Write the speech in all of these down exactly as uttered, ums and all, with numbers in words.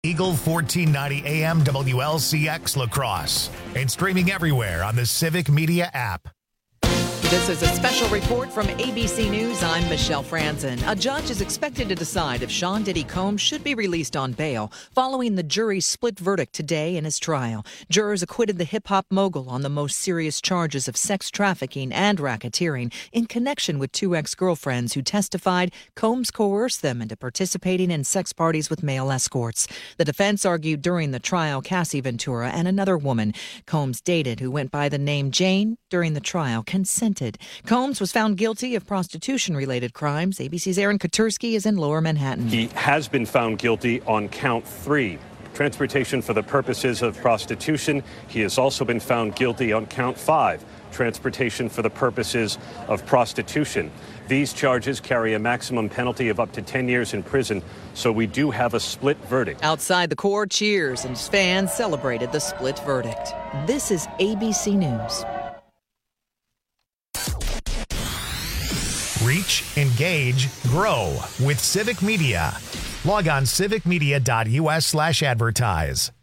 Eagle fourteen ninety A M W L C X La Crosse and streaming everywhere on the Civic Media app. This is a special report from A B C News. I'm Michelle Franzen. A judge is expected to decide if Sean Diddy Combs should be released on bail following the jury's split verdict today in his trial. Jurors acquitted the hip-hop mogul on the most serious charges of sex trafficking and racketeering in connection with two ex-girlfriends who testified Combs coerced them into participating in sex parties with male escorts. The defense argued during the trial Cassie Ventura and another woman Combs dated who went by the name Jane during the trial consented. Combs was found guilty of prostitution-related crimes. A B C's Aaron Katursky is in Lower Manhattan. He has been found guilty on count three, transportation for the purposes of prostitution. He has also been found guilty on count five, transportation for the purposes of prostitution. These charges carry a maximum penalty of up to ten years in prison, so we do have a split verdict. Outside the court, cheers and fans celebrated the split verdict. This is A B C News. Reach, engage, grow with Civic Media. Log on civicmedia.us slash advertise.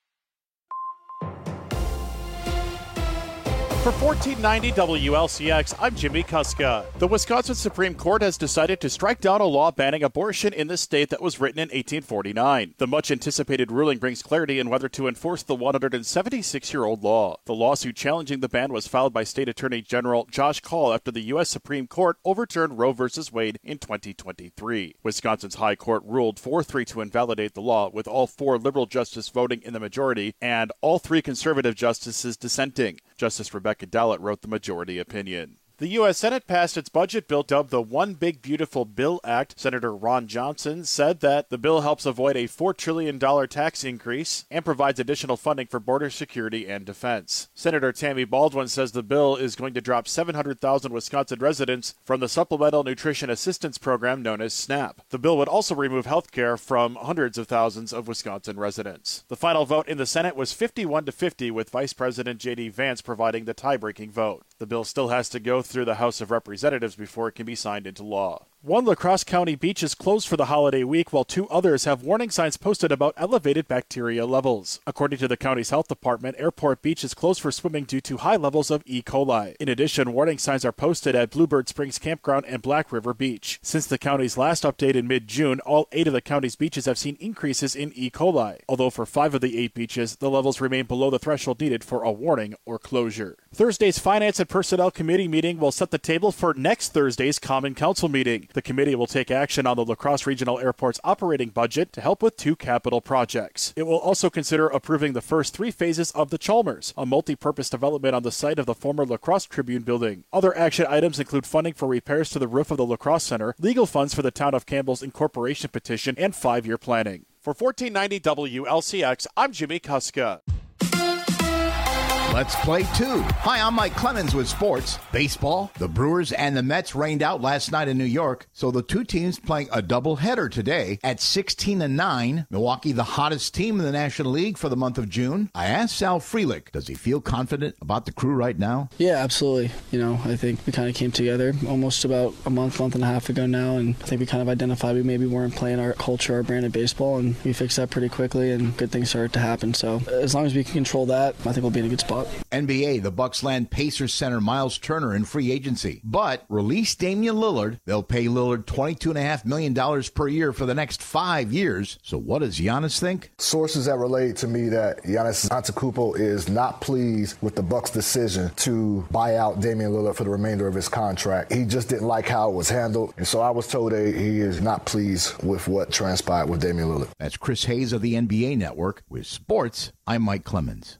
For fourteen ninety W L C X, I'm Jimmy Kuska. The Wisconsin Supreme Court has decided to strike down a law banning abortion in the state that was written in eighteen forty-nine. The much-anticipated ruling brings clarity in whether to enforce the one hundred seventy-six-year-old law. The lawsuit challenging the ban was filed by State Attorney General Josh Kaul after the U S Supreme Court overturned Roe v. Wade in twenty twenty-three. Wisconsin's High Court ruled four three to invalidate the law, with all four liberal justices voting in the majority and all three conservative justices dissenting. Justice Rebecca Dallett wrote the majority opinion. The U S Senate passed its budget bill dubbed the One Big Beautiful Bill Act. Senator Ron Johnson said that the bill helps avoid a four trillion dollars tax increase and provides additional funding for border security and defense. Senator Tammy Baldwin says the bill is going to drop seven hundred thousand Wisconsin residents from the Supplemental Nutrition Assistance Program known as SNAP. The bill would also remove health care from hundreds of thousands of Wisconsin residents. The final vote in the Senate was fifty-one to fifty, with Vice President J D Vance providing the tie-breaking vote. The bill still has to go through the House of Representatives before it can be signed into law. One La Crosse County beach is closed for the holiday week, while two others have warning signs posted about elevated bacteria levels. According to the county's health department, Airport Beach is closed for swimming due to high levels of E. coli. In addition, warning signs are posted at Bluebird Springs Campground and Black River Beach. Since the county's last update in mid-June, all eight of the county's beaches have seen increases in E. coli, although for five of the eight beaches, the levels remain below the threshold needed for a warning or closure. Thursday's Finance and Personnel Committee meeting will set the table for next Thursday's Common Council meeting. The committee will take action on the La Crosse Regional Airport's operating budget to help with two capital projects. It will also consider approving the first three phases of the Chalmers, a multi-purpose development on the site of the former La Crosse Tribune building. Other action items include funding for repairs to the roof of the La Crosse Center, legal funds for the Town of Campbell's incorporation petition, and five-year planning. For fourteen ninety W L C X, I'm Jimmy Kuska. Let's play two. Hi, I'm Mike Clemens with sports. Baseball, the Brewers and the Mets rained out last night in New York, so the two teams playing a doubleheader today at sixteen and nine. Milwaukee, the hottest team in the National League for the month of June. I asked Sal Frelick, does he feel confident about the crew right now? Yeah, absolutely. You know, I think we kind of came together almost about a month, month and a half ago now, and I think we kind of identified we maybe weren't playing our culture, our brand of baseball, and we fixed that pretty quickly, and good things started to happen. So as long as we can control that, I think we'll be in a good spot. N B A, the Bucks land Pacers center Miles Turner in free agency, but release Damian Lillard. They'll pay Lillard twenty-two point five million dollars per year for the next five years. So what does Giannis think? Sources have relayed to me that Giannis Antetokounmpo is not pleased with the Bucks' decision to buy out Damian Lillard for the remainder of his contract. He just didn't like how it was handled, and so I was told that he is not pleased with what transpired with Damian Lillard. That's Chris Hayes of the N B A Network. With sports, I'm Mike Clemens.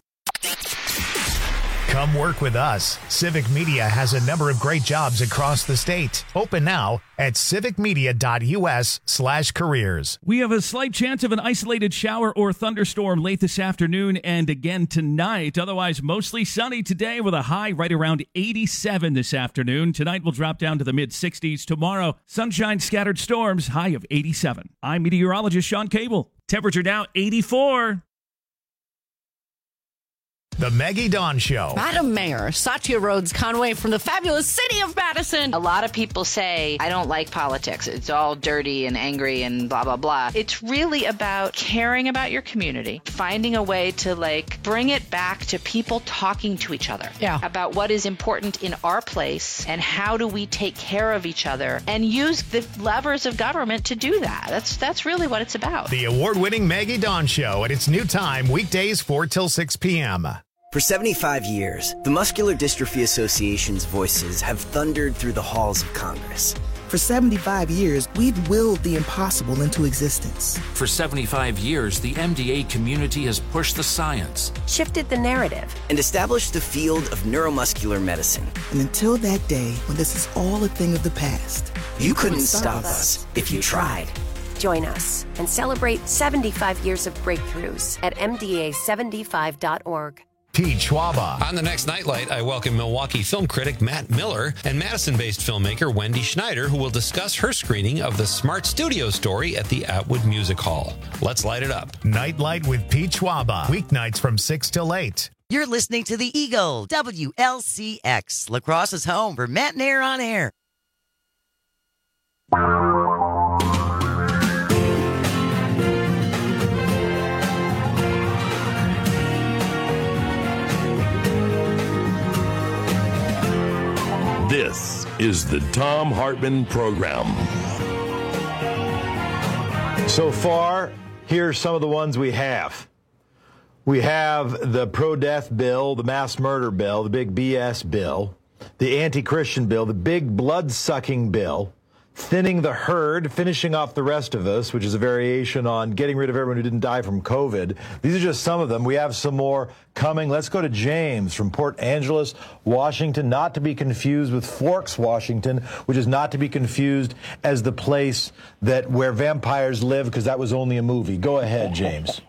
Come work with us. Civic Media has a number of great jobs across the state. Open now at civicmedia.us slash careers. We have a slight chance of an isolated shower or thunderstorm late this afternoon and again tonight. Otherwise, mostly sunny today with a high right around eighty-seven this afternoon. Tonight will drop down to the mid-sixties. Tomorrow, sunshine, scattered storms, high of eighty-seven. I'm meteorologist Sean Cable. Temperature now eighty-four. The Maggie Dawn Show. Madam Mayor, Satya Rhodes Conway from the fabulous city of Madison. A lot of people say, I don't like politics. It's all dirty and angry and blah, blah, blah. It's really about caring about your community, finding a way to, like, bring it back to people talking to each other Yeah. about what is important in our place and how do we take care of each other and use the levers of government to do that. That's, that's really what it's about. The award-winning Maggie Dawn Show at its new time, weekdays four till six p.m. For seventy-five years, the Muscular Dystrophy Association's voices have thundered through the halls of Congress. For seventy-five years, we've willed the impossible into existence. For seventy-five years, the M D A community has pushed the science, shifted the narrative, and established the field of neuromuscular medicine. And until that day when this is all a thing of the past, you, you couldn't, couldn't stop us if you tried. Join us and celebrate seventy-five years of breakthroughs at M D A seventy-five dot org. Pete Schwaba. On the next Nightlight, I welcome Milwaukee film critic Matt Miller and Madison-based filmmaker Wendy Schneider, who will discuss her screening of the Smart Studio story at the Atwood Music Hall. Let's light it up. Nightlight with Pete Schwaba. Weeknights from six till eight. You're listening to the Eagle, W L C X, La Crosse's home for Matt and Air on Air. This is the Thom Hartmann Program. So far, here's some of the ones we have. We have the pro-death bill, the mass murder bill, the big B S bill, the anti-Christian bill, the big blood-sucking bill, thinning the herd, finishing off the rest of us, which is a variation on getting rid of everyone who didn't die from COVID. These are just some of them. We have some more coming. Let's go to James from Port Angeles, Washington, not to be confused with Forks, Washington, which is not to be confused as the place that where vampires live, because that was only a movie. Go ahead, James.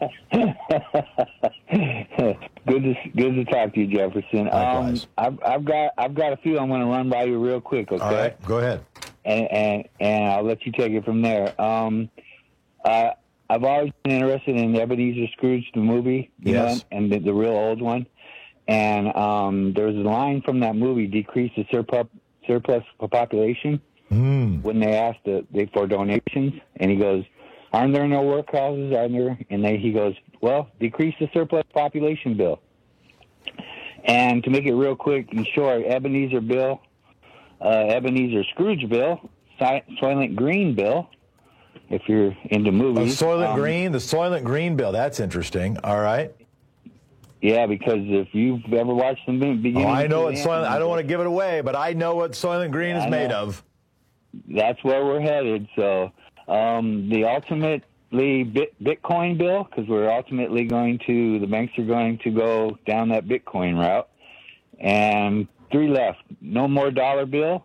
Good to good to talk to you, Jefferson. Um, I've, I've got I've got a few I'm going to run by you real quick. Okay. All right, go ahead. And, and and I'll let you take it from there. Um, uh, I've always been interested in Ebenezer Scrooge, the movie, you yes. know, and the, the real old one. And um, there was a line from that movie, "Decrease the surplus surplus population," mm. when they asked the, they, for donations, and he goes, "Aren't there no workhouses? Aren't there?" And they, he goes, "Well, decrease the surplus population bill." And to make it real quick and short, Ebenezer Bill. Uh, Ebenezer Scrooge bill, Soylent Green bill, if you're into movies. Oh, Soylent um, Green, the Soylent Green bill. That's interesting. All right. Yeah, because if you've ever watched the beginning, oh, I know what end, Soylent. I don't want to give it away, but I know what Soylent Green is made of. That's where we're headed. So, um, the ultimately bit, Bitcoin bill, because we're ultimately going to the banks are going to go down that Bitcoin route, and. Three left. No more dollar bill.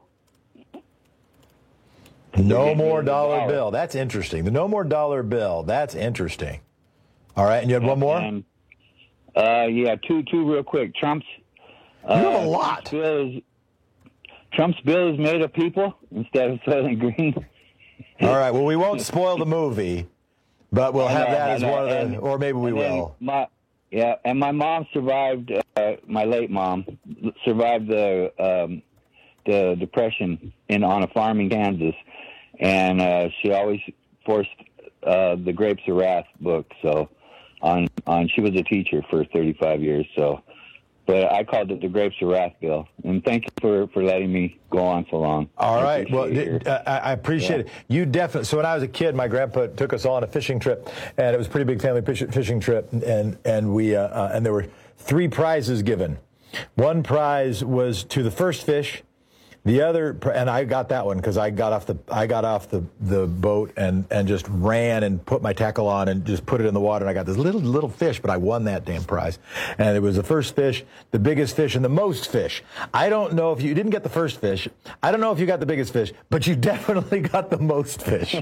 No more dollar, dollar bill. That's interesting. The no more dollar bill. That's interesting. All right, and you had one more? And, uh, yeah, two, two real quick. Trump's. You uh, have a lot. Trump's bill, is, Trump's bill is made of people instead of Soylent Green. All right. Well, we won't spoil the movie, but we'll have that as one of the, and, or maybe we will. My, yeah, and my mom survived. Uh, my late mom survived the um, the depression in on a farm in Kansas, and uh, she always forced uh, the Grapes of Wrath book. So, on on she was a teacher for thirty-five years. So, but I called it the Grapes of Wrath bill. And thank you for, for letting me go on so long. All right. Well, uh, I appreciate yeah. it. You definitely. So when I was a kid, my grandpa took us on a fishing trip, and it was a pretty big family fishing trip, and and we uh, uh, and there were three prizes given. One prize was to the first fish. The other, and I got that one because I got off the I got off the, the boat and, and just ran and put my tackle on and just put it in the water, and I got this little little fish, but I won that damn prize. And it was the first fish, the biggest fish, and the most fish. I don't know if you, you didn't get the first fish. I don't know if you got the biggest fish, but you definitely got the most fish.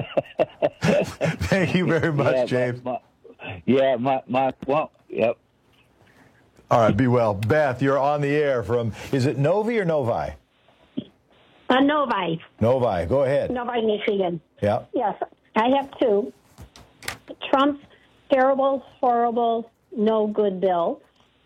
Thank you very much, yeah, James. My, my, yeah, my my well, yep. All right, be well, Beth. You're on the air from. Is it Novi or Novi? Uh, Novi. Novi, go ahead. Novi, Michigan. Yeah. Yes, I have two. Trump's terrible, horrible, no good bill,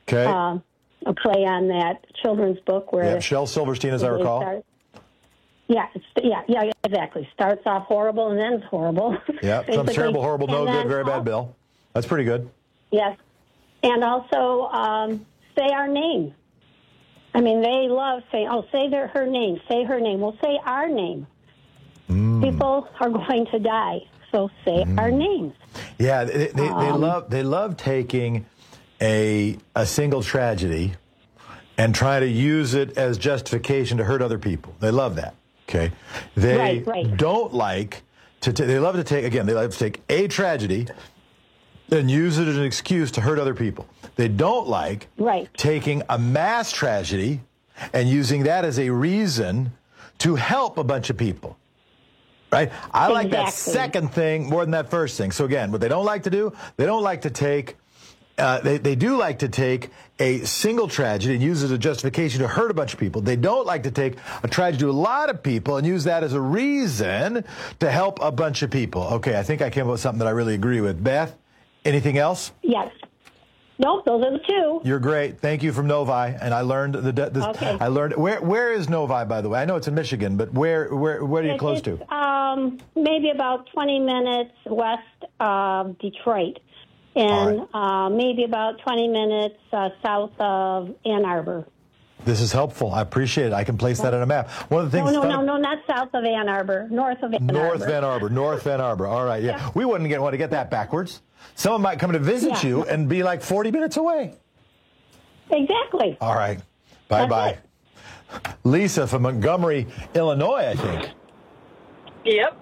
Okay. uh, a play on that children's book where Yeah, Shel Silverstein, as I they recall. start- yeah, it's, yeah, yeah, exactly. Starts off horrible and ends horrible. Yeah, some basically. terrible, horrible, no And good, then very bad al- Bill. That's pretty good. Yes, and also um, say our name. I mean, they love saying, "Oh, say their her name, say her name." Well, say our name. Mm. People are going to die, so say Mm. our names. Yeah, they, they, they Um, love they love taking a a single tragedy and trying to use it as justification to hurt other people. They love that. Okay, they Right, right. don't like to. T- they love to take again. They love to take a tragedy and use it as an excuse to hurt other people. They don't like right. taking a mass tragedy and using that as a reason to help a bunch of people. Right? I like that Exactly. second thing more than that first thing. So again, what they don't like to do, they don't like to take, uh, they, they do like to take a single tragedy and use it as a justification to hurt a bunch of people. They don't like to take a tragedy to a lot of people and use that as a reason to help a bunch of people. Okay, I think I came up with something that I really agree with. Beth, anything else? Yes. Nope, those are the two. You're great. Thank you from Novi, and I learned the. the Okay. I learned where. Where is Novi, by the way? I know it's in Michigan, but where? Where? Where are you It- close it's, to? Um, maybe about twenty minutes west of Detroit, and uh, maybe about twenty minutes uh, south of Ann Arbor. This is helpful. I appreciate it. I can place that on a map. One of the No, things. no, no, no, not south of Ann Arbor, north of Ann North Arbor. Van Arbor. North Van Arbor. All right. Yeah. We wouldn't get want to get that backwards. Someone might come to visit Yeah. you and be like forty minutes away. Exactly. All right. Bye bye. Lisa from Montgomery, Illinois, I think. Yep.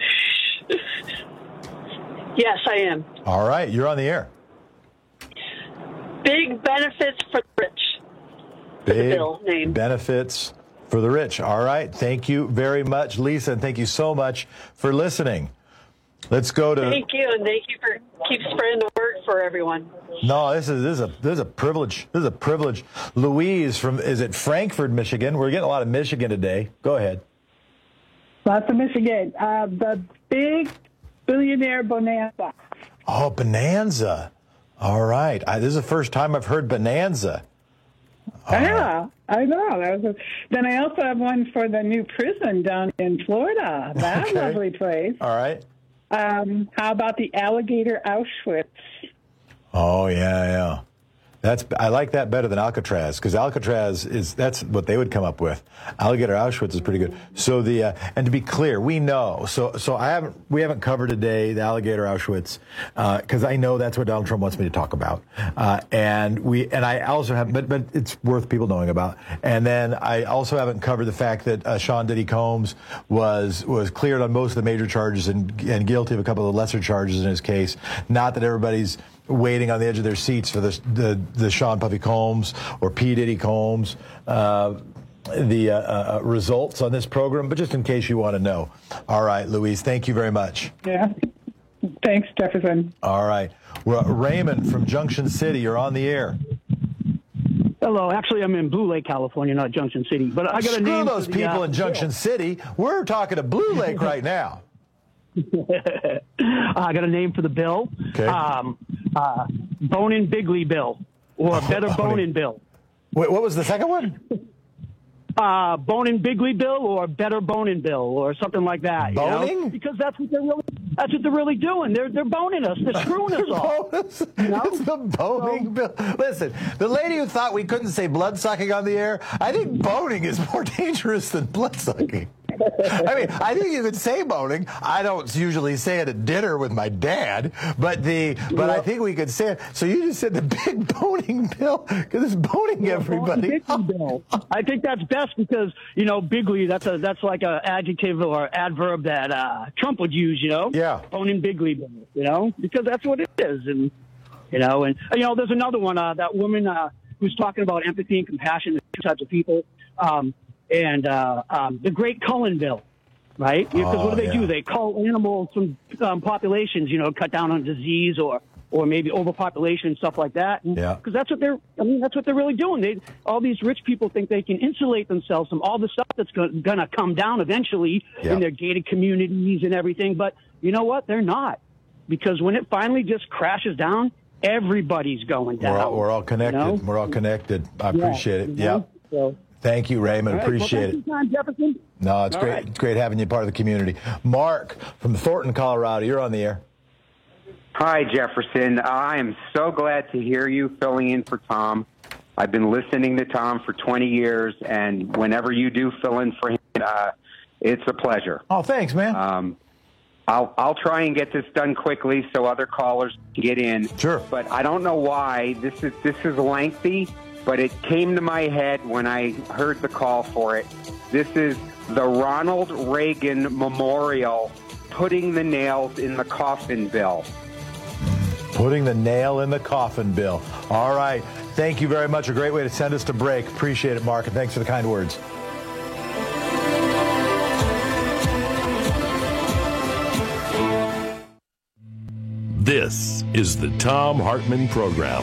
Yes, I am. All right. You're on the air. Big benefits for the rich. Big bill name. benefits for the rich. All right. Thank you very much, Lisa, and thank you so much for listening. Let's go to. Thank you, and thank you for keep spreading the word for everyone. No, this is this is a this is a privilege. This is a privilege. Louise from is it Frankfort, Michigan? We're getting a lot of Michigan today. Go ahead. Lots of Michigan. Uh, the big billionaire bonanza. Oh, Bonanza. All right. I, this is the first time I've heard Bonanza. Yeah, I know. That was a, then I also have one for the new prison down in Florida. That Okay. lovely place. All right. Um, how about the alligator Auschwitz? Oh yeah, yeah. That's I like that better than Alcatraz because Alcatraz is that's what they would come up with. Alligator Auschwitz is pretty good. So the uh, and to be clear, we know. So so I haven't we haven't covered today the Alligator Auschwitz because I know that's what Donald Trump wants me to talk about. Uh, and we and I also have but but it's worth people knowing about. And then I also haven't covered the fact that uh, Sean Diddy Combs was was cleared on most of the major charges and and guilty of a couple of the lesser charges in his case. Not that everybody's waiting on the edge of their seats for the the, the Sean Puffy Combs or P. Diddy Combs, uh, the uh, uh, results on this program, but just in case you want to know. All right, Louise, thank you very much. Yeah. Thanks, Jefferson. All right. Well, Raymond from Junction City, you're on the air. Hello. Actually, I'm in Blue Lake, California, not Junction City. But I got a Screw name those for the, people uh, in Junction City. We're talking to Blue Lake right now. I got a name for the bill. Okay. Um, uh, Bonin Bigley Bill, or Better Bonin Bill. Wait, what was the second one? Uh, Bonin Bigley Bill, or Better Bonin Bill, or something like that. You Boning? know? Because that's what they're really. That's what they're really doing. They're they're boning us. They're screwing us all. You know? It's the boning bill. Listen, the lady who thought we couldn't say blood sucking on the air, I think boning is more dangerous than blood sucking. I mean, I think you could say boning. I don't usually say it at dinner with my dad, but the but I think we could say it. So you just said the big boning bill because it's boning everybody. Bill. I think that's best because you know Bigley. That's a that's like a adjective or adverb that uh, Trump would use. You know, yeah, Bonin Bigley Bill. You know, because that's what it is, and you know, and you know, there's another one. Uh, that woman uh, who's talking about empathy and compassion to two types of people. Um, And uh, um, the Great Cullen Bill, right? Because Oh, what do they yeah. do? They cull animals from um, populations, you know, cut down on disease or or maybe overpopulation and stuff like that. And, Yeah. Because that's what they're. I mean, that's what they're really doing. They all these rich people think they can insulate themselves from all the stuff that's going to come down eventually Yeah. in their gated communities and everything. But you know what? They're not, because when it finally just crashes down, everybody's going down. We're all, we're all connected. You know? We're all connected. I Yeah, appreciate it. you know? Yep. So, Thank you, Raymond. all right, Appreciate well, it. thank you, Tom Jefferson. No, it's All great. right. It's great having you part of the community. Mark from Thornton, Colorado. You're on the air. Hi, Jefferson. I am so glad to hear you filling in for Tom. I've been listening to Tom for twenty years, and whenever you do fill in for him, uh, it's a pleasure. Oh, thanks, man. Um, I'll I'll try and get this done quickly so other callers can get in. Sure. But I don't know why this is this is lengthy, but it came to my head when I heard the call for it. This is the Ronald Reagan Memorial putting the nails in the coffin bill. Putting the nail in the coffin, Bill. All right. Thank you very much. A great way to send us to break. Appreciate it, Mark, and thanks for the kind words. This is the Thom Hartmann Program.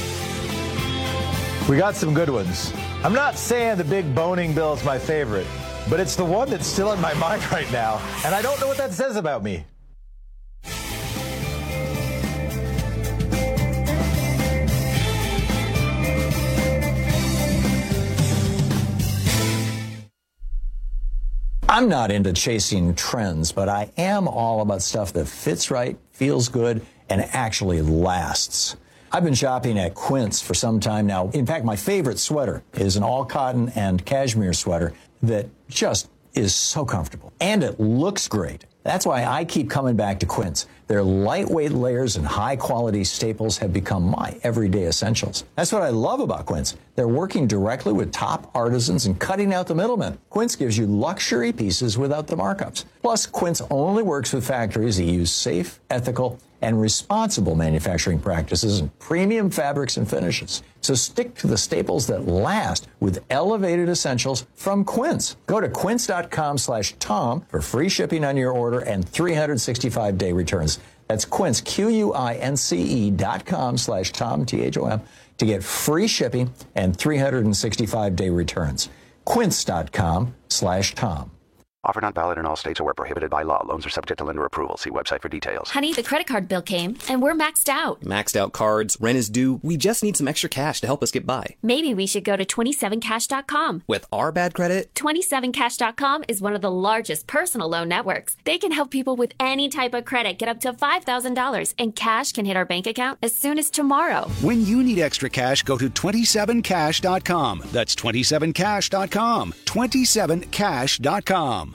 We got some good ones. I'm not saying the big boning bill is my favorite, but it's the one that's still in my mind right now, and I don't know what that says about me. I'm not into chasing trends, but I am all about stuff that fits right, feels good, and actually lasts. I've been shopping at Quince for some time now. In fact, my favorite sweater is an all-cotton and cashmere sweater that just is so comfortable. And it looks great. That's why I keep coming back to Quince. Their lightweight layers and high-quality staples have become my everyday essentials. That's what I love about Quince. They're working directly with top artisans and cutting out the middlemen. Quince gives you luxury pieces without the markups. Plus, Quince only works with factories that use safe, ethical, and responsible manufacturing practices and premium fabrics and finishes. So stick to the staples that last with elevated essentials from Quince. Go to quince.com slash Tom for free shipping on your order and three hundred sixty-five day returns. That's Quince, Q-U-I-N-C-E dot com slash Tom, T H O M, to get free shipping and three hundred sixty-five day returns. Quince.com slash Tom. Offer not valid in all states or where prohibited by law. Loans are subject to lender approval. See website for details. Honey, the credit card bill came, and we're maxed out. Maxed out cards, rent is due. We just need some extra cash to help us get by. Maybe we should go to twenty-seven cash dot com. With our bad credit? twenty-seven cash dot com is one of the largest personal loan networks. They can help people with any type of credit get up to five thousand dollars, and cash can hit our bank account as soon as tomorrow. When you need extra cash, go to twenty-seven cash dot com. That's twenty-seven cash dot com. twenty-seven cash dot com.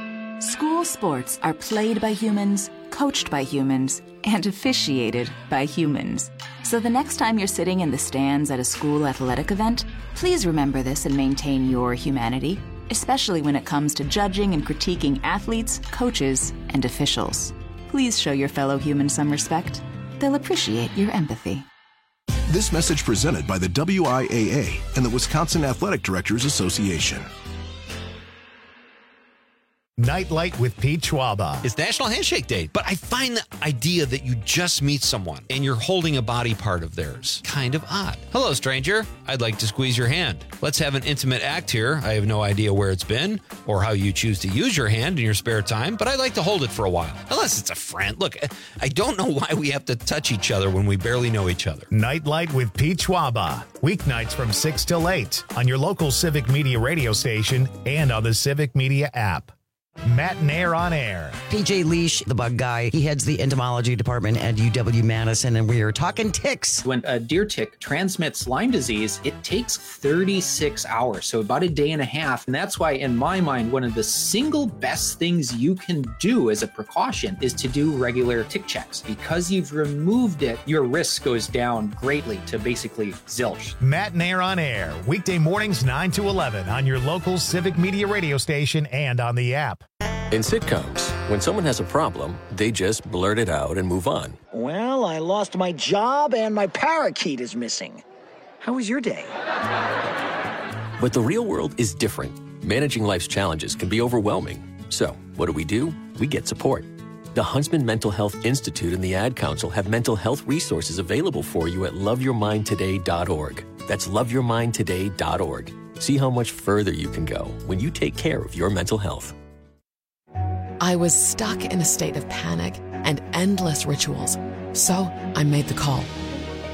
School sports are played by humans, coached by humans, and officiated by humans. So the next time you're sitting in the stands at a school athletic event, please remember this and maintain your humanity, especially when it comes to judging and critiquing athletes, coaches, and officials. Please show your fellow humans some respect. They'll appreciate your empathy. This message presented by the W I A A and the Wisconsin Athletic Directors Association. Nightlight with Pete Schwaba. It's National Handshake Day, but I find the idea that you just meet someone and you're holding a body part of theirs kind of odd. Hello, stranger. I'd like to squeeze your hand. Let's have an intimate act here. I have no idea where it's been or how you choose to use your hand in your spare time, but I'd like to hold it for a while. Unless it's a friend. Look, I don't know why we have to touch each other when we barely know each other. Nightlight with Pete Schwaba. Weeknights from six till eight on your local Civic Media radio station and on the Civic Media app. Matt Nair on air. P J Leash, the bug guy, he heads the entomology department at U W Madison, and we are talking ticks. When a deer tick transmits Lyme disease, it takes thirty-six hours, so about a day and a half. And that's why, in my mind, one of the single best things you can do as a precaution is to do regular tick checks. Because you've removed it, your risk goes down greatly to basically zilch. Matt Nair on air, weekday mornings nine to eleven on your local Civic Media radio station and on the app. In sitcoms, when someone has a problem, they just blurt it out and move on. Well, I lost my job and my parakeet is missing. How was your day? But the real world is different. Managing life's challenges can be overwhelming. So, what do we do? We get support. The Huntsman Mental Health Institute and the Ad Council have mental health resources available for you at love your mind today dot org. That's love your mind today dot org. See how much further you can go when you take care of your mental health. I was stuck in a state of panic and endless rituals. So I made the call.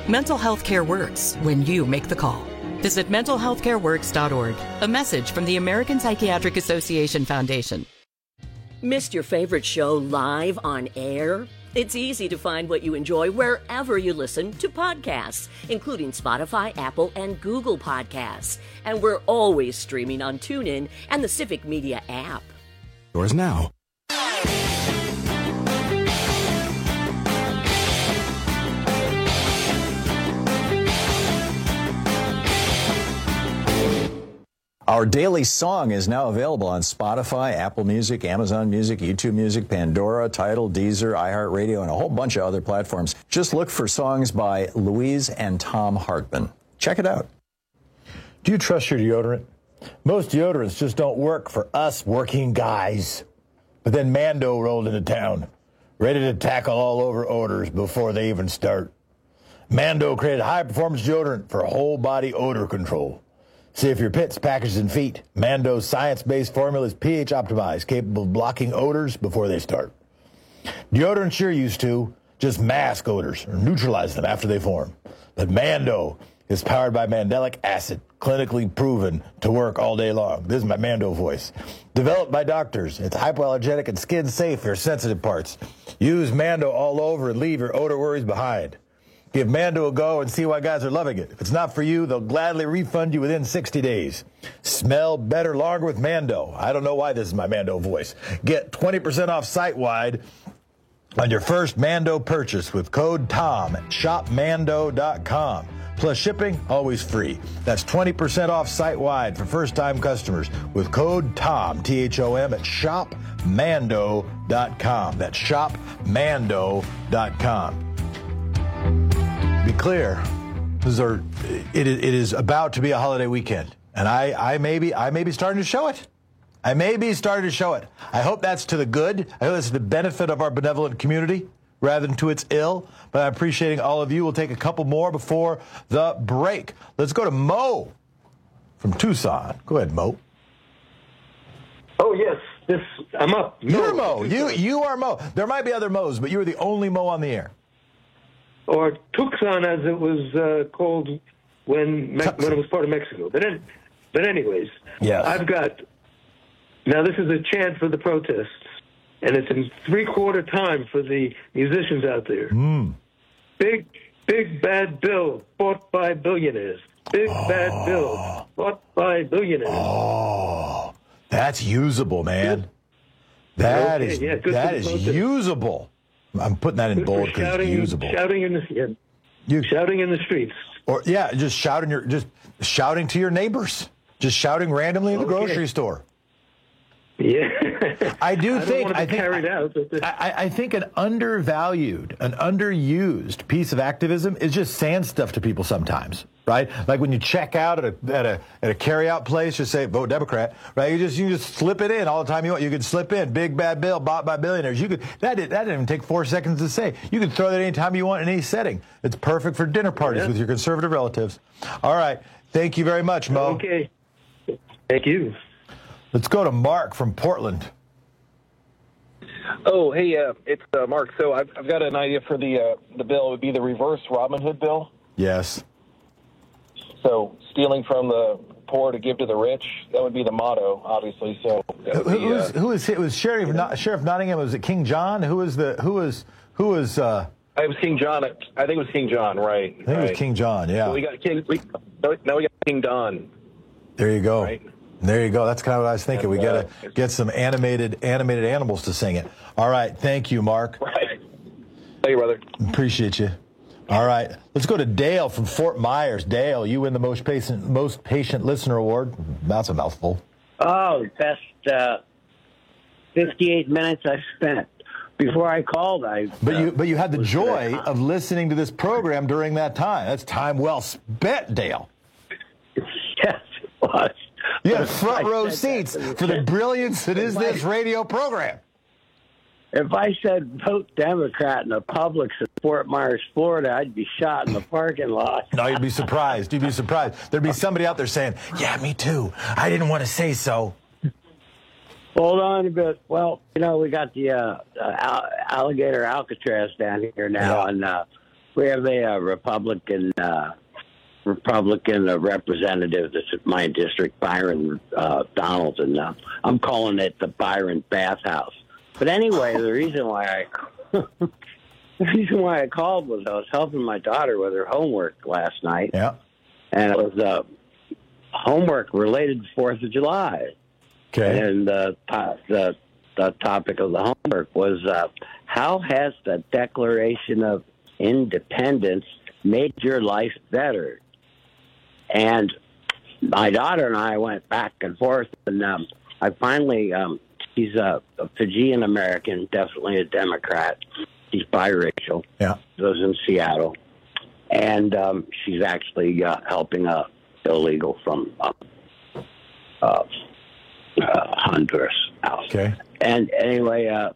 Mental health care works when you make the call. Visit mental health care works dot org. A message from the American Psychiatric Association Foundation. Missed your favorite show live on air? It's easy to find what you enjoy wherever you listen to podcasts, including Spotify, Apple, and Google Podcasts. And we're always streaming on TuneIn and the Civic Media app. Yours now. Our daily song is now available on Spotify, Apple Music, Amazon Music, YouTube Music, Pandora, Tidal, Deezer, iHeartRadio, and a whole bunch of other platforms. Just look for songs by Louise and Tom Hartman. Check it out. Do you trust your deodorant? Most deodorants just don't work for us working guys. But then Mando rolled into town, ready to tackle all over odors before they even start. Mando created high-performance deodorant for whole-body odor control. See if your pits, packages, and feet. Mando's science-based formula is pH optimized, capable of blocking odors before they start. Deodorants you're used to just mask odors or neutralize them after they form. But Mando is powered by mandelic acid, clinically proven to work all day long. This is my Mando voice. Developed by doctors, it's hypoallergenic and skin safe for sensitive parts. Use Mando all over and leave your odor worries behind. Give Mando a go and see why guys are loving it. If it's not for you, they'll gladly refund you within sixty days. Smell better longer with Mando. I don't know why this is my Mando voice. Get twenty percent off site-wide on your first Mando purchase with code TOM at shop mando dot com. Plus shipping, always free. That's twenty percent off site-wide for first-time customers with code TOM, T H O M, at shop mando dot com. That's shop mando dot com. Be clear, these are, it, it is about to be a holiday weekend, and I, I may be I may be starting to show it. I may be starting to show it. I hope that's to the good. I hope that's to the benefit of our benevolent community rather than to its ill. But I'm appreciating all of you. We'll take a couple more before the break. Let's go to Mo from Tucson. Go ahead, Mo. Oh yes, this I'm up. You're Mo. You you are Mo. There might be other Mo's, but you are the only Mo on the air. Or Tucson, as it was uh, called when Me- when it was part of Mexico. But in, but anyways, yes. I've got now. This is a chant for the protests, and it's in three-quarter time for the musicians out there. Mm. Big, big bad bill bought by billionaires. Big oh. bad bill bought by billionaires. Oh, that's usable, man. Good. That okay, is yeah, that is usable. I'm putting that in Good bold because it's usable. Shouting in the yeah, you, shouting in the streets, or yeah, just shouting your just shouting to your neighbors, just shouting randomly in the okay. grocery store. Yeah, I do I think don't want to I think carried out, but I, I think an undervalued, an underused piece of activism is just saying stuff to people sometimes, right? Like when you check out at a at a at a carryout place, just say vote Democrat, right? You just you just slip it in all the time you want. You could slip in big bad bill bought by billionaires. You could that did, that didn't even take four seconds to say. You could throw that anytime you want in any setting. It's perfect for dinner parties yeah. with your conservative relatives. All right, thank you very much, Mo. Okay, thank you. Let's go to Mark from Portland. Oh, hey, uh, it's uh, Mark. So I've, I've got an idea for the uh, the bill. It would be the reverse Robin Hood bill. Yes. So stealing from the poor to give to the rich. That would be the motto, obviously. So who, be, who, is, uh, who is it? Was Sheriff Not, Sheriff Nottingham? Was it King John? Who was the who was who was? Uh, it was King John. I think it was King John. Right. I think right. it was King John. Yeah. So we got King. We, now we got King Don. There you go. Right. There you go. That's kind of what I was thinking. And, we got uh, to get some animated animated animals to sing it. All right. Thank you, Mark. Right. Thank you, brother. Appreciate you. All right. Let's go to Dale from Fort Myers. Dale, you win the most patient most patient listener award. That's a mouthful. Oh, the best uh, fifty-eight minutes I've spent. Before I called, I. But uh, you but you had the joy of listening to this program during that time. That's time well spent, Dale. Yes, it was. You had front row seats for the brilliance that is this radio program. If I said vote Democrat in a Publix in Fort Myers, Florida, I'd be shot in the parking lot. No, you'd be surprised. You'd be surprised. There'd be somebody out there saying, yeah, me too. I didn't want to say so. Hold on a bit. Well, you know, we got the uh, uh, alligator Alcatraz down here now, yeah. and uh, we have a uh, Republican uh, Republican uh, representative that's in my district, Byron uh, Donaldson. Uh, I'm calling it the Byron Bathhouse. But anyway, the reason why I the reason why I called was I was helping my daughter with her homework last night. Yeah, and it was uh, homework related to Fourth of July. Okay, and uh, the the topic of the homework was uh, how has the Declaration of Independence made your life better? And my daughter and I went back and forth, and um, I finally, um, she's a, a Fijian American, definitely a Democrat. She's biracial. Yeah. Lives in Seattle. And um, she's actually uh, helping a illegal from uh, uh, uh, Honduras out. Okay. And anyway, uh,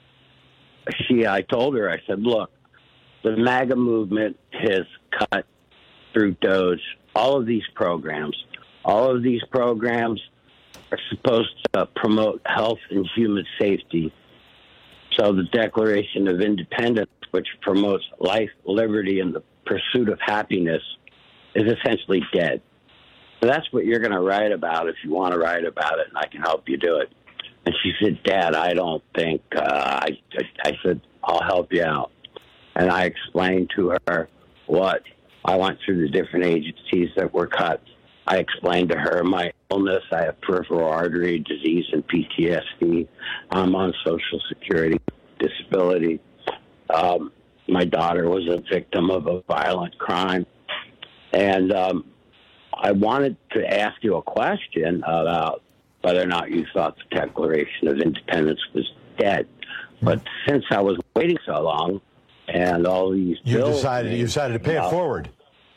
she, I told her, I said, look, the MAGA movement has cut through Doge all of these programs. All of these programs are supposed to promote health and human safety. So the Declaration of Independence, which promotes life, liberty, and the pursuit of happiness, is essentially dead. So that's what you're going to write about if you want to write about it, and I can help you do it. And she said, Dad, I don't think, uh, I, I said, I'll help you out. And I explained to her what I went through the different agencies that were cut. I explained to her my illness. I have peripheral artery disease and P T S D. I'm on Social Security disability. Um, my daughter was a victim of a violent crime. And um, I wanted to ask you a question about whether or not you thought the Declaration of Independence was dead. But since I was waiting so long, and all these you bills... decided you decided to pay you know, it forward.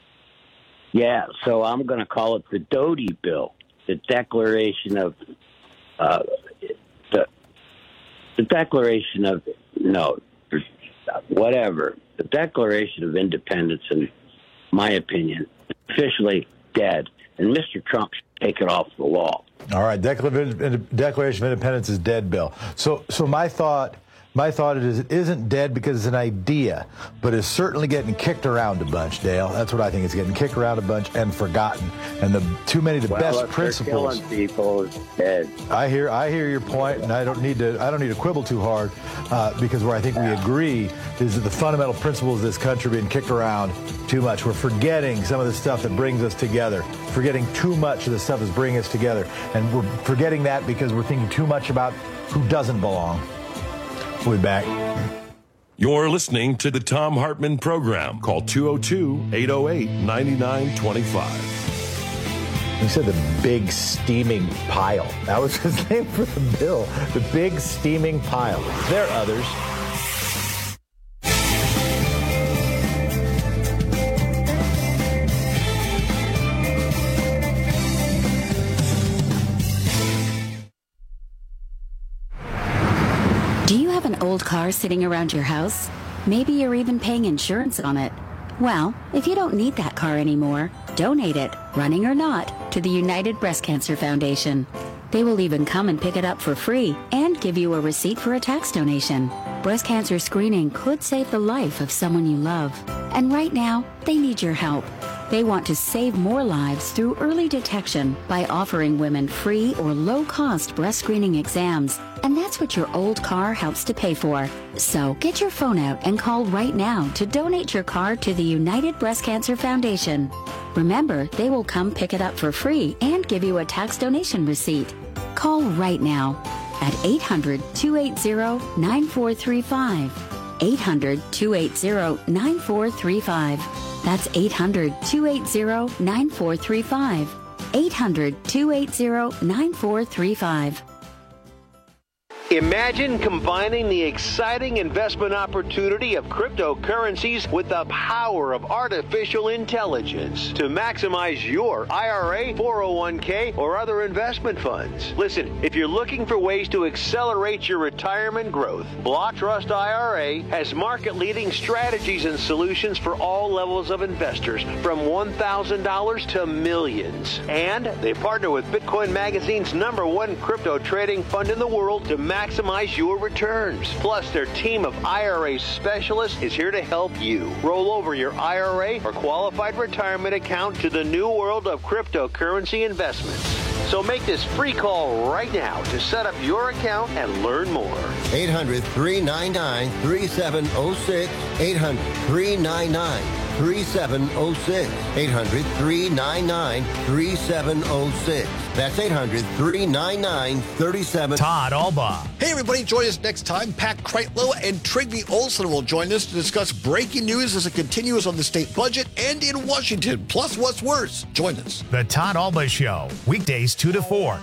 Yeah, so I'm going to call it the Doty Bill, the Declaration of... Uh, the, the Declaration of... No, whatever. The Declaration of Independence, in my opinion, is officially dead, and Mister Trump should take it off the wall. All right, Declaration of Independence is dead, Bill. So, so my thought... My thought is it isn't dead because it's an idea, but it's certainly getting kicked around a bunch, Dale. That's what I think. It's getting kicked around a bunch and forgotten. And the too many of the well, best if principles. Killing people is dead. I hear, I hear your point, and I don't need to. I don't need to quibble too hard, uh, because where I think we agree is that the fundamental principles of this country are being kicked around too much. We're forgetting some of the stuff that brings us together. Forgetting too much of the stuff that's bringing us together, and we're forgetting that because we're thinking too much about who doesn't belong. We'll be back. You're listening to the Thom Hartmann Program. Call two oh two, eight oh eight, nine nine two five. You said the big steaming pile. That was his name for the bill. The big steaming pile. There are others. An old car sitting around your house? Maybe you're even paying insurance on it. Well, if you don't need that car anymore, donate it, running or not, to the United Breast Cancer Foundation. They will even come and pick it up for free and give you a receipt for a tax donation. Breast cancer screening could save the life of someone you love. And right now, they need your help. They want to save more lives through early detection by offering women free or low-cost breast screening exams. And that's what your old car helps to pay for. So get your phone out and call right now to donate your car to the United Breast Cancer Foundation. Remember, they will come pick it up for free and give you a tax donation receipt. Call right now at eight hundred, two eight zero, nine four three five. eight hundred, two eight zero, nine four three five. That's eight hundred, two eight zero, nine four three five. eight hundred, two eight zero, nine four three five. Imagine combining the exciting investment opportunity of cryptocurrencies with the power of artificial intelligence to maximize your I R A, four oh one k, or other investment funds. Listen, if you're looking for ways to accelerate your retirement growth, Block Trust I R A has market-leading strategies and solutions for all levels of investors, from one thousand dollars to millions. And they partner with Bitcoin Magazine's number one crypto trading fund in the world to maximize maximize your returns. Plus, their team of I R A specialists is here to help you roll over your I R A or qualified retirement account to the new world of cryptocurrency investments. So make this free call right now to set up your account and learn more. eight hundred, three nine nine, three seven zero six. eight hundred, three nine nine, three seven zero six. eight hundred, three nine nine, three seven zero six. That's eight hundred, three nine nine, three seven. Todd Alba. Hey, everybody, join us next time. Pat Kreitlow and Trigby Olson will join us to discuss breaking news as it continues on the state budget and in Washington. Plus, what's worse? Join us. The Todd Alba Show, weekdays two to four.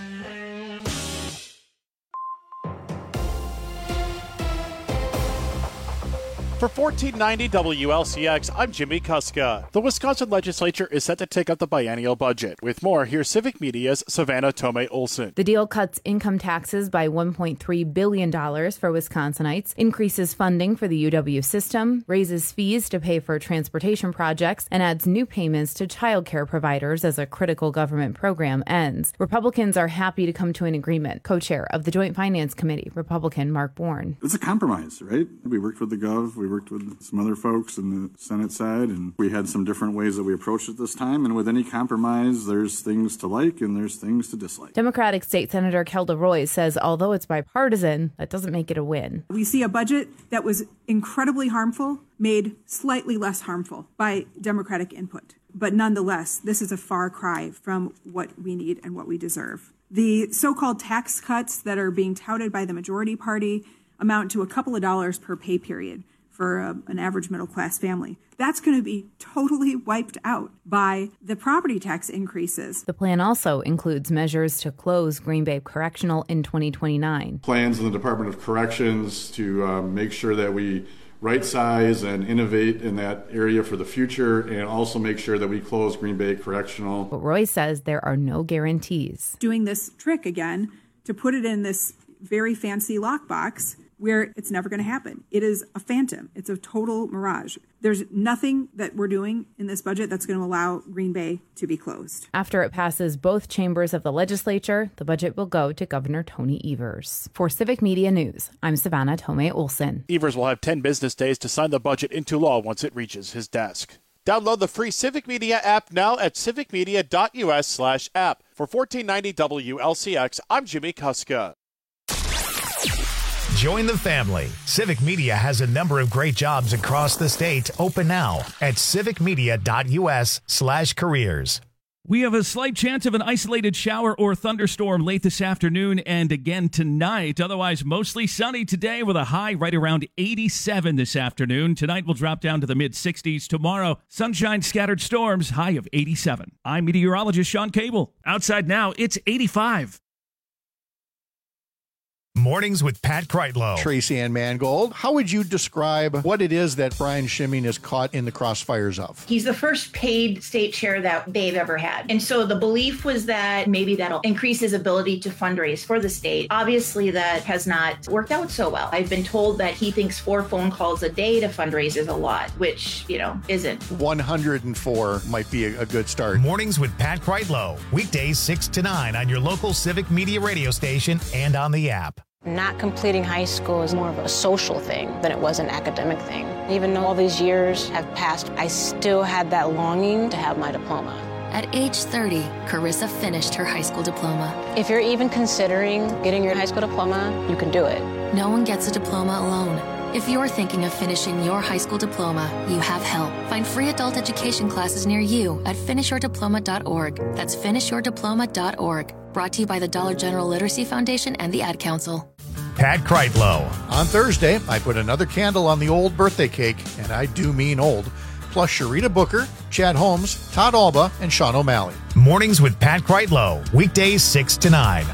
For fourteen ninety W L C X, I'm Jimmy Kuska. The Wisconsin legislature is set to take up the biennial budget. With more, here's Civic Media's Savannah Tomei Olson. The deal cuts income taxes by one point three billion dollars for Wisconsinites, increases funding for the U W system, raises fees to pay for transportation projects, and adds new payments to child care providers as a critical government program ends. Republicans are happy to come to an agreement. Co-chair of the Joint Finance Committee, Republican Mark Bourne. It's a compromise, right? We worked with the Gov. We worked with some other folks in the Senate side, and we had some different ways that we approached it this time. And with any compromise, there's things to like and there's things to dislike. Democratic State Senator Kelda Roy says although it's bipartisan, that doesn't make it a win. We see a budget that was incredibly harmful, made slightly less harmful by Democratic input. But nonetheless, this is a far cry from what we need and what we deserve. The so-called tax cuts that are being touted by the majority party amount to a couple of dollars per pay period for a, an average middle-class family. That's going to be totally wiped out by the property tax increases. The plan also includes measures to close Green Bay Correctional in twenty twenty-nine. Plans in the Department of Corrections to uh, make sure that we right-size and innovate in that area for the future, and also make sure that we close Green Bay Correctional. But Roy says there are no guarantees. Doing this trick again to put it in this very fancy lockbox where it's never going to happen. It is a phantom. It's a total mirage. There's nothing that we're doing in this budget that's going to allow Green Bay to be closed. After it passes both chambers of the legislature, the budget will go to Governor Tony Evers. For Civic Media News, I'm Savannah Tomei Olson. Evers will have ten business days to sign the budget into law once it reaches his desk. Download the free Civic Media app now at civicmedia.us slash app. For fourteen ninety W L C X, I'm Jimmy Kuska. Join the family. Civic Media has a number of great jobs across the state open now at civicmedia.us slash careers. We have a slight chance of an isolated shower or thunderstorm late this afternoon and again tonight. Otherwise, mostly sunny today with a high right around eighty-seven this afternoon. Tonight will drop down to the mid-sixties. Tomorrow, sunshine, scattered storms, high of eighty-seven. I'm meteorologist Sean Cable. Outside now, it's eighty-five. Mornings with Pat Kreitlow. Tracy Ann Mangold, how would you describe what it is that Brian Schimming is caught in the crossfires of? He's the first paid state chair that they've ever had. And so the belief was that maybe that'll increase his ability to fundraise for the state. Obviously, that has not worked out so well. I've been told that he thinks four phone calls a day to fundraise is a lot, which, you know, isn't. one hundred four might be a, a good start. Mornings with Pat Kreitlow. Weekdays six to nine on your local Civic Media radio station and on the app. Not completing high school is more of a social thing than it was an academic thing. Even though all these years have passed, I still had that longing to have my diploma. At age thirty, Carissa finished her high school diploma. If you're even considering getting your high school diploma, you can do it. No one gets a diploma alone. If you're thinking of finishing your high school diploma, you have help. Find free adult education classes near you at finish your diploma dot org. That's finish your diploma dot org. Brought to you by the Dollar General Literacy Foundation and the Ad Council. Pat Kreitlow. On Thursday, I put another candle on the old birthday cake, and I do mean old. Plus Sharita Booker, Chad Holmes, Todd Alba, and Sean O'Malley. Mornings with Pat Kreitlow. Weekdays six to nine.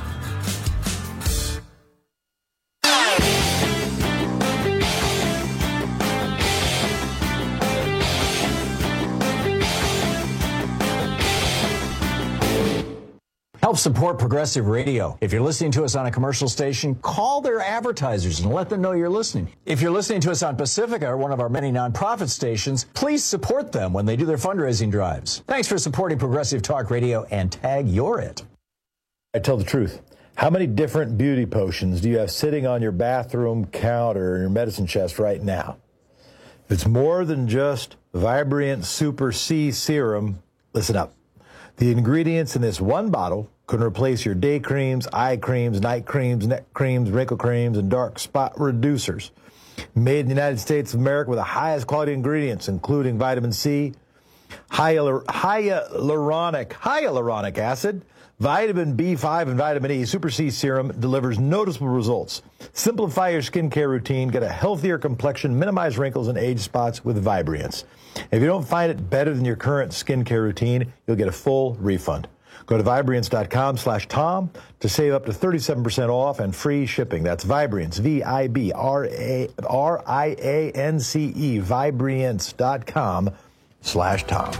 Help support Progressive Radio. If you're listening to us on a commercial station, call their advertisers and let them know you're listening. If you're listening to us on Pacifica, or one of our many nonprofit stations, please support them when they do their fundraising drives. Thanks for supporting Progressive Talk Radio, and tag you're it. I tell the truth. How many different beauty potions do you have sitting on your bathroom counter or your medicine chest right now? If it's more than just Vibrient Super C Serum, listen up. The ingredients in this one bottle can replace your day creams, eye creams, night creams, neck creams, wrinkle creams, and dark spot reducers. Made in the United States of America with the highest quality ingredients, including vitamin C, hyalur- hyaluronic, hyaluronic acid, vitamin B five, and vitamin E. Super C Serum delivers noticeable results. Simplify your skincare routine, get a healthier complexion, minimize wrinkles and age spots with Vibriance. If you don't find it better than your current skincare routine, you'll get a full refund. Go to Vibriance.com slash Tom to save up to thirty-seven percent off and free shipping. That's Vibriance, V I B R A R I A N C E, Vibriance.com slash Tom.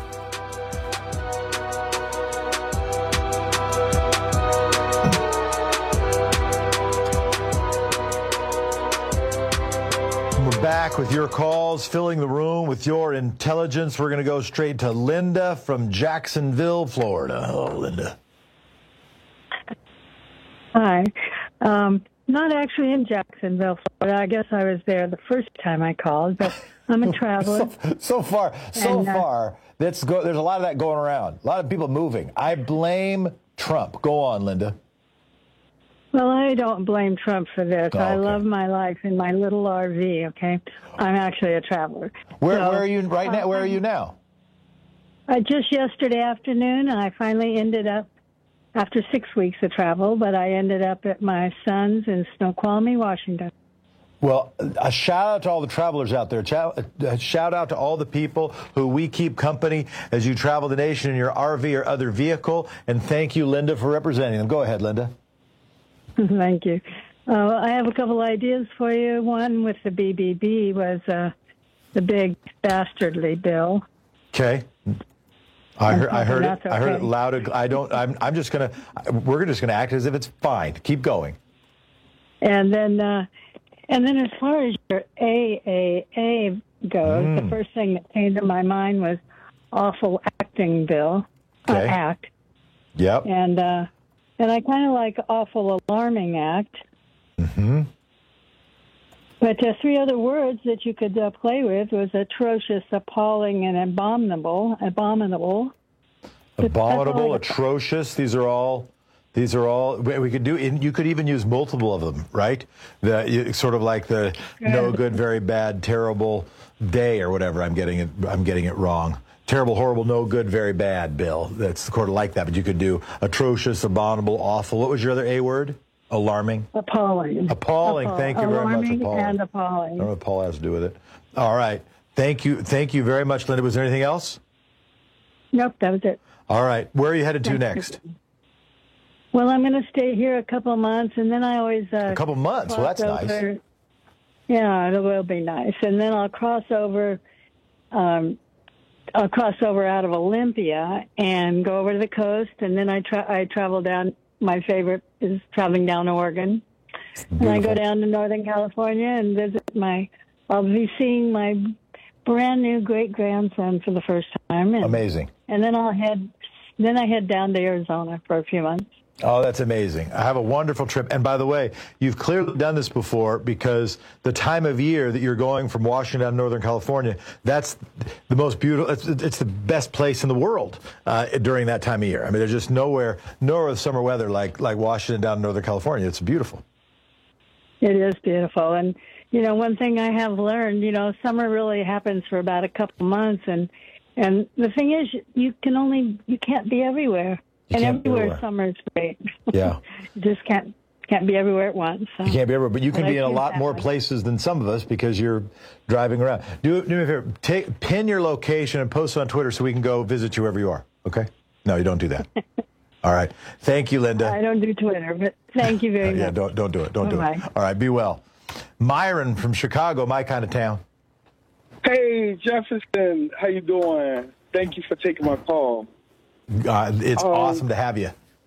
We're back with your calls, filling the room with your intelligence. We're going to go straight to Linda from Jacksonville, Florida. Hello, Linda. Hi. Um, not actually in Jacksonville, Florida. I guess I was there the first time I called, but I'm a traveler. so, so far, so and, uh, far, that's go, there's a lot of that going around. A lot of people moving. I blame Trump. Go on, Linda. Well, I don't blame Trump for this. Oh, I okay. love my life in my little R V, okay? I'm actually a traveler. Where, So, where are you right now? Where are you now? Uh, just yesterday afternoon, I finally ended up, after six weeks of travel, but I ended up at my son's in Snoqualmie, Washington. Well, a shout out to all the travelers out there. A shout out to all the people who we keep company as you travel the nation in your R V or other vehicle. And thank you, Linda, for representing them. Go ahead, Linda. Thank you. Uh, I have a couple ideas for you. One with the B B B was uh, the big dastardly bill. Okay. I heard, I heard it. That's I heard it okay. loud. I don't. I'm. I'm just gonna. We're just gonna act as if it's fine. Keep going. And then, uh, and then, as far as your A A A goes, Mm. the first thing that came to my mind was awful acting bill. Uh, Okay. act. Yep. And uh, and I kind of like awful alarming act. Mm-hmm. But uh, three other words that you could uh, play with was atrocious, appalling, and abominable. Abominable. Abominable, atrocious. These are all. These are all. We we could do. You could even use multiple of them, right? The you- sort of like the no good, very bad, terrible day or whatever. I'm getting it. I'm getting it wrong. Terrible, horrible, no good, very bad. Bill. That's sort of like that. But you could do atrocious, abominable, awful. What was your other A word? Alarming. Appalling. Appalling. Appall- Thank you very much. Alarming Appalling. and I appalling. don't know what Paul has to do with it. All right. Thank you. Thank you very much, Linda. Was there anything else? Nope, that was it. All right. Where are you headed to Thank you. next? Well, I'm going to stay here a couple months, and then I always uh, A couple months? Well, cross that's nice. over- Yeah, it will be nice, and then I'll cross over. Um, I'll cross over out of Olympia and go over to the coast, and then I tra- I travel down. My favorite is traveling down Oregon, and I go down to Northern California and visit my. I'll be seeing my brand new great grandson for the first time. And, Amazing. And then I'll head. Then I head down to Arizona for a few months. Oh, that's amazing. I have a wonderful trip. And by the way, you've clearly done this before because the time of year that you're going from Washington to Northern California, that's the most beautiful, it's, it's the best place in the world uh, during that time of year. I mean, there's just nowhere, nowhere with summer weather like, like Washington down in Northern California. It's beautiful. It is beautiful. And, you know, one thing I have learned, you know, summer really happens for about a couple months. And, and the thing is, you can only, you can't be everywhere. You and can't be everywhere, everywhere. summer is great. Yeah. You just can't, can't be everywhere at once. So. You can't be everywhere, but you can But I be in a choose lot that more one. places than some of us because you're driving around. Do, do me a favor, take, pin your location and post it on Twitter so we can go visit you wherever you are, okay? No, you don't do that. All right. Thank you, Linda. I don't do Twitter, but thank you very Uh, much. yeah, don't, don't do it. Don't do Bye-bye. it. All right, be well. Myron from Chicago, my kind of town. Hey, Jefferson, how you doing? Thank you for taking my call. Uh, it's Um, awesome to have you.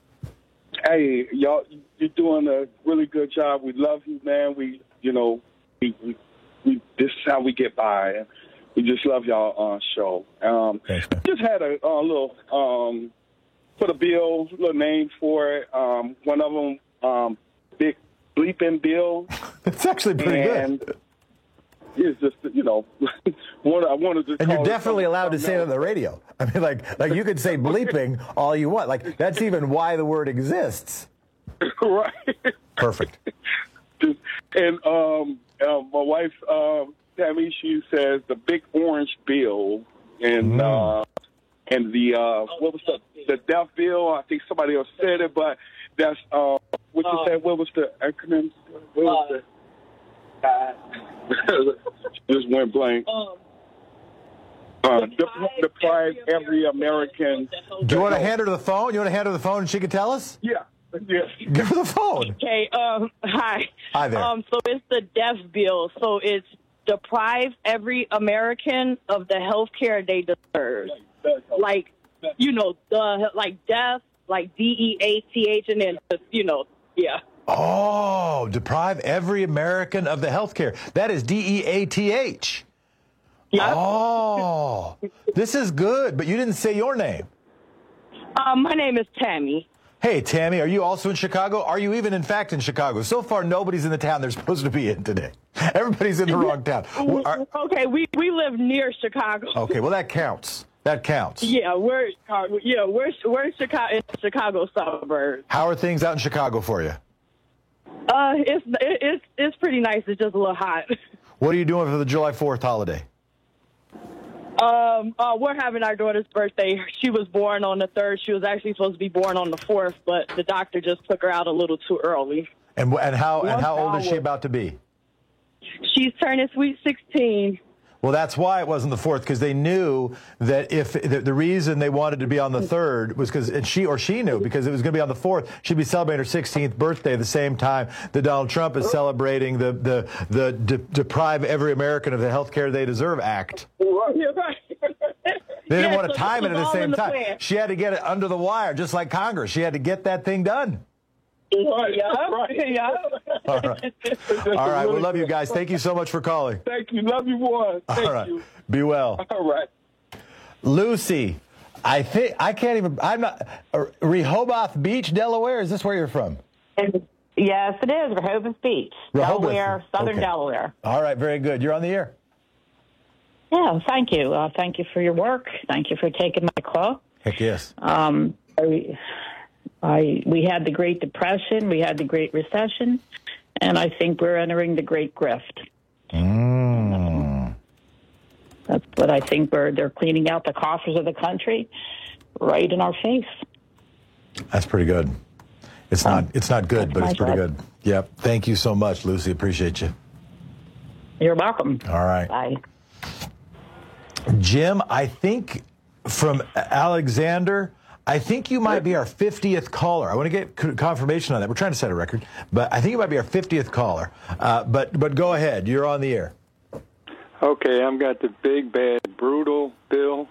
Hey, y'all, you're doing a really good job. We love you, man. We, you know, we, we, we this is how we get by. We just love y'all uh, show. Um, just had a, a little, um, put a bill, little name for it. Um, one of them um, Big Bleeping Bill. It's actually pretty and good. It's just, you know, one, I wanted to And call you're it definitely something- allowed to say it on the radio. I mean, like, like you could say bleeping all you want. Like, that's even why the word exists. Right. Perfect. And um, uh, my wife, um, Tammy, she says the Big Orange Bill, and Mm. uh, and the uh, what was the the Deaf Bill? I think somebody else said it, but that's uh, what you Uh, said. What was the acronym? What was the? Just went blank. Um, Uh, dep- deprive every American. Do you want to hand her the phone? You want to hand her the phone and she can tell us? Yeah. Yeah. Give her the phone. Okay. Um. Hi. Hi there. Um. So it's the deaf bill. So it's deprive every American of the health care they deserve. Like, you know, the like deaf, like D E A T H, and then you know, yeah. Oh, deprive every American of the health care. That is D E A T H. Oh, this is good, but you didn't say your name. Um. My name is Tammy. Hey, Tammy, are you also in Chicago? Are you even, in fact, in Chicago? So far, nobody's in the town they're supposed to be in today. Everybody's in the wrong town. Are- Okay. We we live near Chicago. okay, well, that counts. That counts. Yeah, we're uh, yeah we're we're Chicago in the Chicago suburbs. How are things out in Chicago for you? Uh, it's it, it's it's pretty nice. It's just a little hot. What are you doing for the July fourth holiday? Um, uh, we're having our daughter's birthday. She was born on the third. She was actually supposed to be born on the fourth, but the doctor just took her out a little too early. And wh- and how and One how old is she hour. about to be? She's turning sweet sixteen. Well, that's why it wasn't the fourth, because they knew that if the, the reason they wanted to be on the third was because, and she or she knew because it was going to be on the fourth. She'd be celebrating her sixteenth birthday at the same time that Donald Trump is celebrating the the the de- deprive every American of the health care they deserve act. Yeah, right. They didn't Yeah, want to so time this it at was the all in same the time. plan. She had to get it under the wire, just like Congress. She had to get that thing done. Right, yeah, yeah. All right. All right. We love you guys. Thank you so much for calling. Thank you. Love you, boy. Thank All right. you. Be well. All right. Lucy, I think I can't even. I'm not. Uh, Rehoboth Beach, Delaware. Is this where you're from? Yes, it is. Rehoboth Beach, Rehoboth. Delaware, Southern Okay. Delaware. All right. Very good. You're on the air. Yeah, thank you. Uh, thank you for your work. Thank you for taking my call. Heck yes. Um, I, I, we had the Great Depression, we had the Great Recession, and I think we're entering the Great Grift. Mm. That's what I think. We're they're cleaning out the coffers of the country right in our face. That's pretty good. It's not. It's not good, but my it's pretty job. good. Yep. Thank you so much, Lucy. Appreciate you. You're welcome. All right. Bye. Jim, I think from Alexander, I think you might be our fiftieth caller. I want to get c- confirmation on that. We're trying to set a record, but I think you might be our fiftieth caller. Uh, but but go ahead. You're on the air. Okay, I've got the big, bad, brutal bill.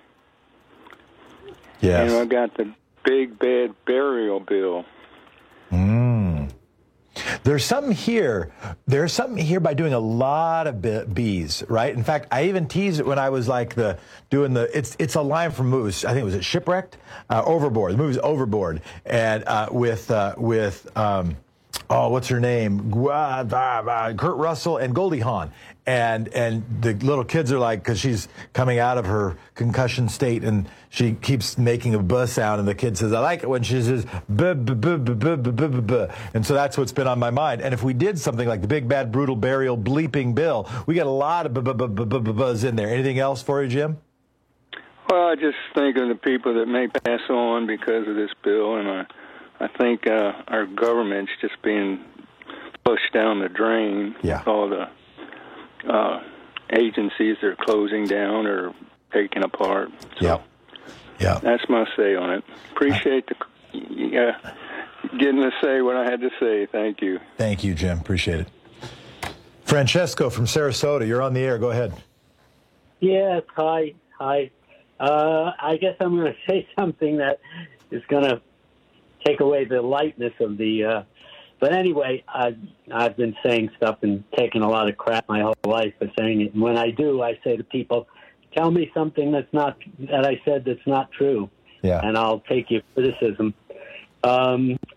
Yes. And I've got the big, bad burial bill. Mm. There's something here. There's something here by doing a lot of b- bees, right? In fact, I even teased it when I was like the doing the. It's it's a line from Moose. I think it was it Shipwrecked, uh, Overboard. The movie's Overboard, and uh, with uh, with um, oh, what's her name? Gua- bah, bah, Kurt Russell and Goldie Hawn. And and the little kids are like, because she's coming out of her concussion state, and she keeps making a buh sound, and the kid says, I like it when she says buh, buh, buh, buh, buh, buh, buh, buh, buh. And so that's what's been on my mind. And if we did something like the big, bad, brutal burial bleeping bill, we got a lot of buh, buh, buh, buh, buh, buh, buzz in there. Anything else for you, Jim? Well, I just think of the people that may pass on because of this bill, and I, I think uh, our government's just being pushed down the drain. Yeah. With all the uh, agencies that are closing down or taking apart. So yeah. Yeah. That's my say on it. Appreciate the yeah, getting to say what I had to say. Thank you. Thank you, Jim. Appreciate it. Francesco from Sarasota, you're on the air. Go ahead. Yes, hi, hi. Uh, I guess I'm going to say something that is going to take away the lightness of the. Uh, but anyway, I've, I've been saying stuff and taking a lot of crap my whole life for saying it. And when I do, I say to people, "Tell me something that's not that I said that's not true." Yeah. And I'll take your criticism. Um,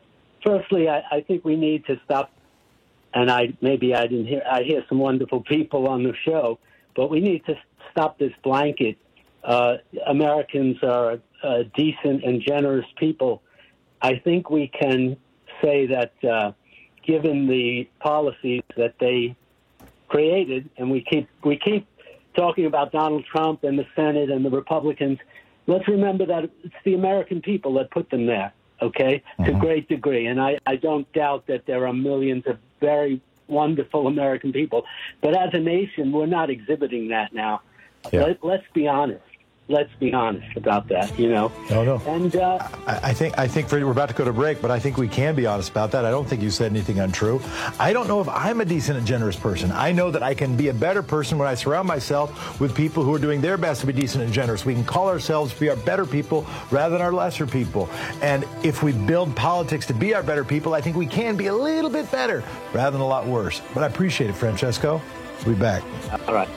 firstly, I, I think we need to stop. And I maybe I didn't hear. I hear some wonderful people on the show, but we need to stop this blanket. Uh, Americans are uh, decent and generous people. I think we can say that, uh, given the policies that they created, and we keep we keep talking about Donald Trump and the Senate and the Republicans. Let's remember that it's the American people that put them there. Okay, mm-hmm. to a great degree, and I, I don't doubt that there are millions of very wonderful American people. But as a nation, we're not exhibiting that now. Yeah. Let, let's be honest. Let's be honest about that, you know. No, no. And uh, I, I think I think Freddie, we're about to go to break, but I think we can be honest about that. I don't think you said anything untrue. I don't know if I'm a decent and generous person. I know that I can be a better person when I surround myself with people who are doing their best to be decent and generous. We can call ourselves to be our better people rather than our lesser people. And if we build politics to be our better people, I think we can be a little bit better rather than a lot worse. But I appreciate it, Francesco. We'll be back. All right.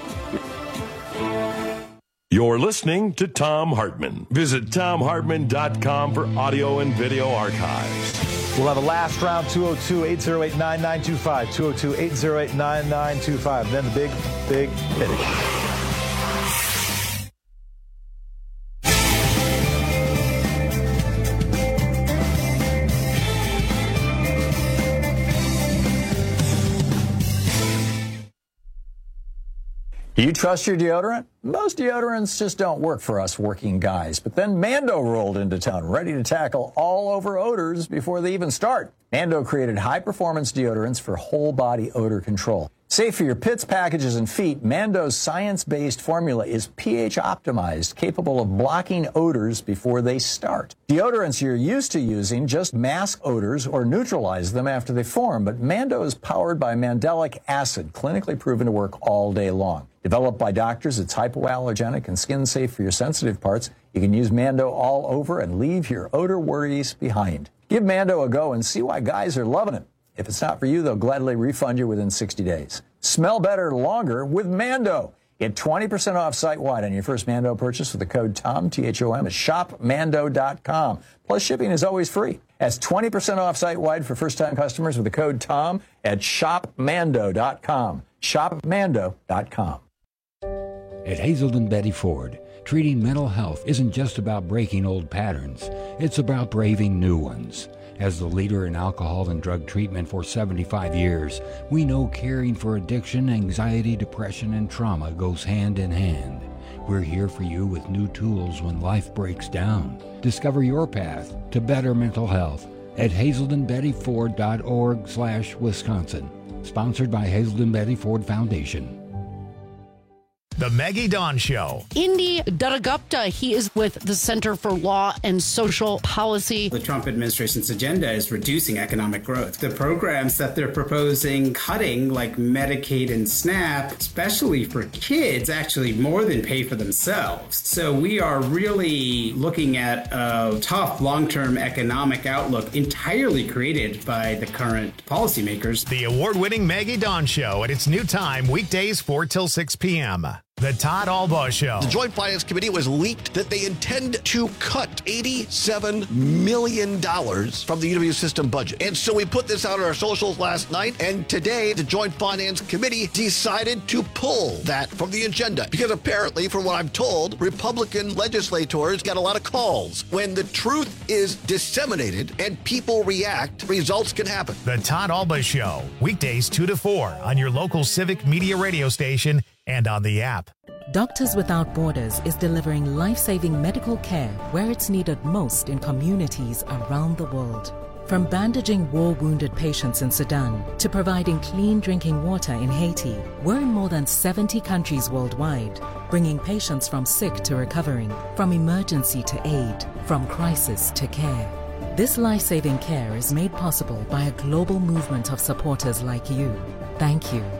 You're listening to Thom Hartmann. Visit Thom Hartmann dot com for audio and video archives. We'll have a last round, two oh two, eight oh eight, nine nine two five, two oh two, eight oh eight, nine nine two five. Then the big, big hitting. Do you trust your deodorant? Most deodorants just don't work for us working guys. But then Mando rolled into town, ready to tackle all over odors before they even start. Mando created high-performance deodorants for whole-body odor control. Safe for your pits, packages, and feet, Mando's science-based formula is pH optimized, capable of blocking odors before they start. Deodorants you're used to using just mask odors or neutralize them after they form, but Mando is powered by mandelic acid, clinically proven to work all day long. Developed by doctors, it's hypoallergenic and skin-safe for your sensitive parts. You can use Mando all over and leave your odor worries behind. Give Mando a go and see why guys are loving it. If it's not for you, they'll gladly refund you within sixty days. Smell better longer with Mando. Get twenty percent off site-wide on your first Mando purchase with the code THOM, T H O M, at shop mando dot com. Plus, shipping is always free. That's twenty percent off site-wide for first-time customers with the code THOM at shop mando dot com. shop mando dot com. At Hazelden Betty Ford, treating mental health isn't just about breaking old patterns. It's about braving new ones. As the leader in alcohol and drug treatment for seventy-five years, we know caring for addiction, anxiety, depression, and trauma goes hand in hand. We're here for you with new tools when life breaks down. Discover your path to better mental health at hazelden betty ford dot org slash Wisconsin. Sponsored by Hazelden Betty Ford Foundation. The Maggie Dawn Show. Indy Dattagupta, he is with the Center for Law and Social Policy. The Trump administration's agenda is reducing economic growth. The programs that they're proposing cutting, like Medicaid and SNAP, especially for kids, actually more than pay for themselves. So we are really looking at a tough long-term economic outlook entirely created by the current policymakers. The award-winning Maggie Dawn Show at its new time, weekdays four till six p.m. The Todd Albaugh Show. The Joint Finance Committee was leaked that they intend to cut eighty-seven million dollars from the U W system budget. And so we put this out on our socials last night, and today the Joint Finance Committee decided to pull that from the agenda. Because apparently, from what I'm told, Republican legislators got a lot of calls. When the truth is disseminated and people react, results can happen. The Todd Albaugh Show, weekdays two to four on your local Civic Media radio station and on the app. Doctors Without Borders is delivering life-saving medical care where it's needed most in communities around the world. From bandaging war-wounded patients in Sudan to providing clean drinking water in Haiti, we're in more than seventy countries worldwide, bringing patients from sick to recovering, from emergency to aid, from crisis to care. This life-saving care is made possible by a global movement of supporters like you. Thank you.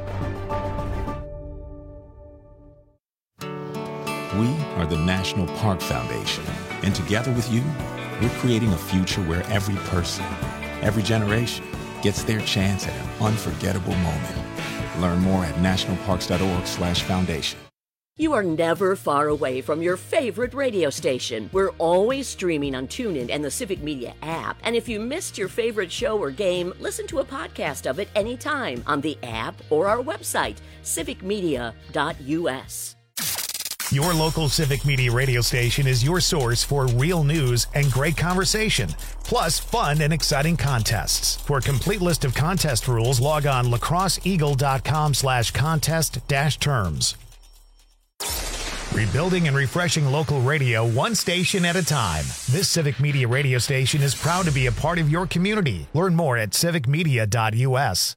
We are the National Park Foundation, and together with you, we're creating a future where every person, every generation, gets their chance at an unforgettable moment. Learn more at national parks dot org slash foundation. You are never far away from your favorite radio station. We're always streaming on TuneIn and the Civic Media app. And if you missed your favorite show or game, listen to a podcast of it anytime on the app or our website, civic media dot u s. Your local Civic Media radio station is your source for real news and great conversation, plus fun and exciting contests. For a complete list of contest rules, log on lacrosseeagle.com slash contest dash terms. Rebuilding and refreshing local radio one station at a time. This Civic Media radio station is proud to be a part of your community. Learn more at civic media dot u s.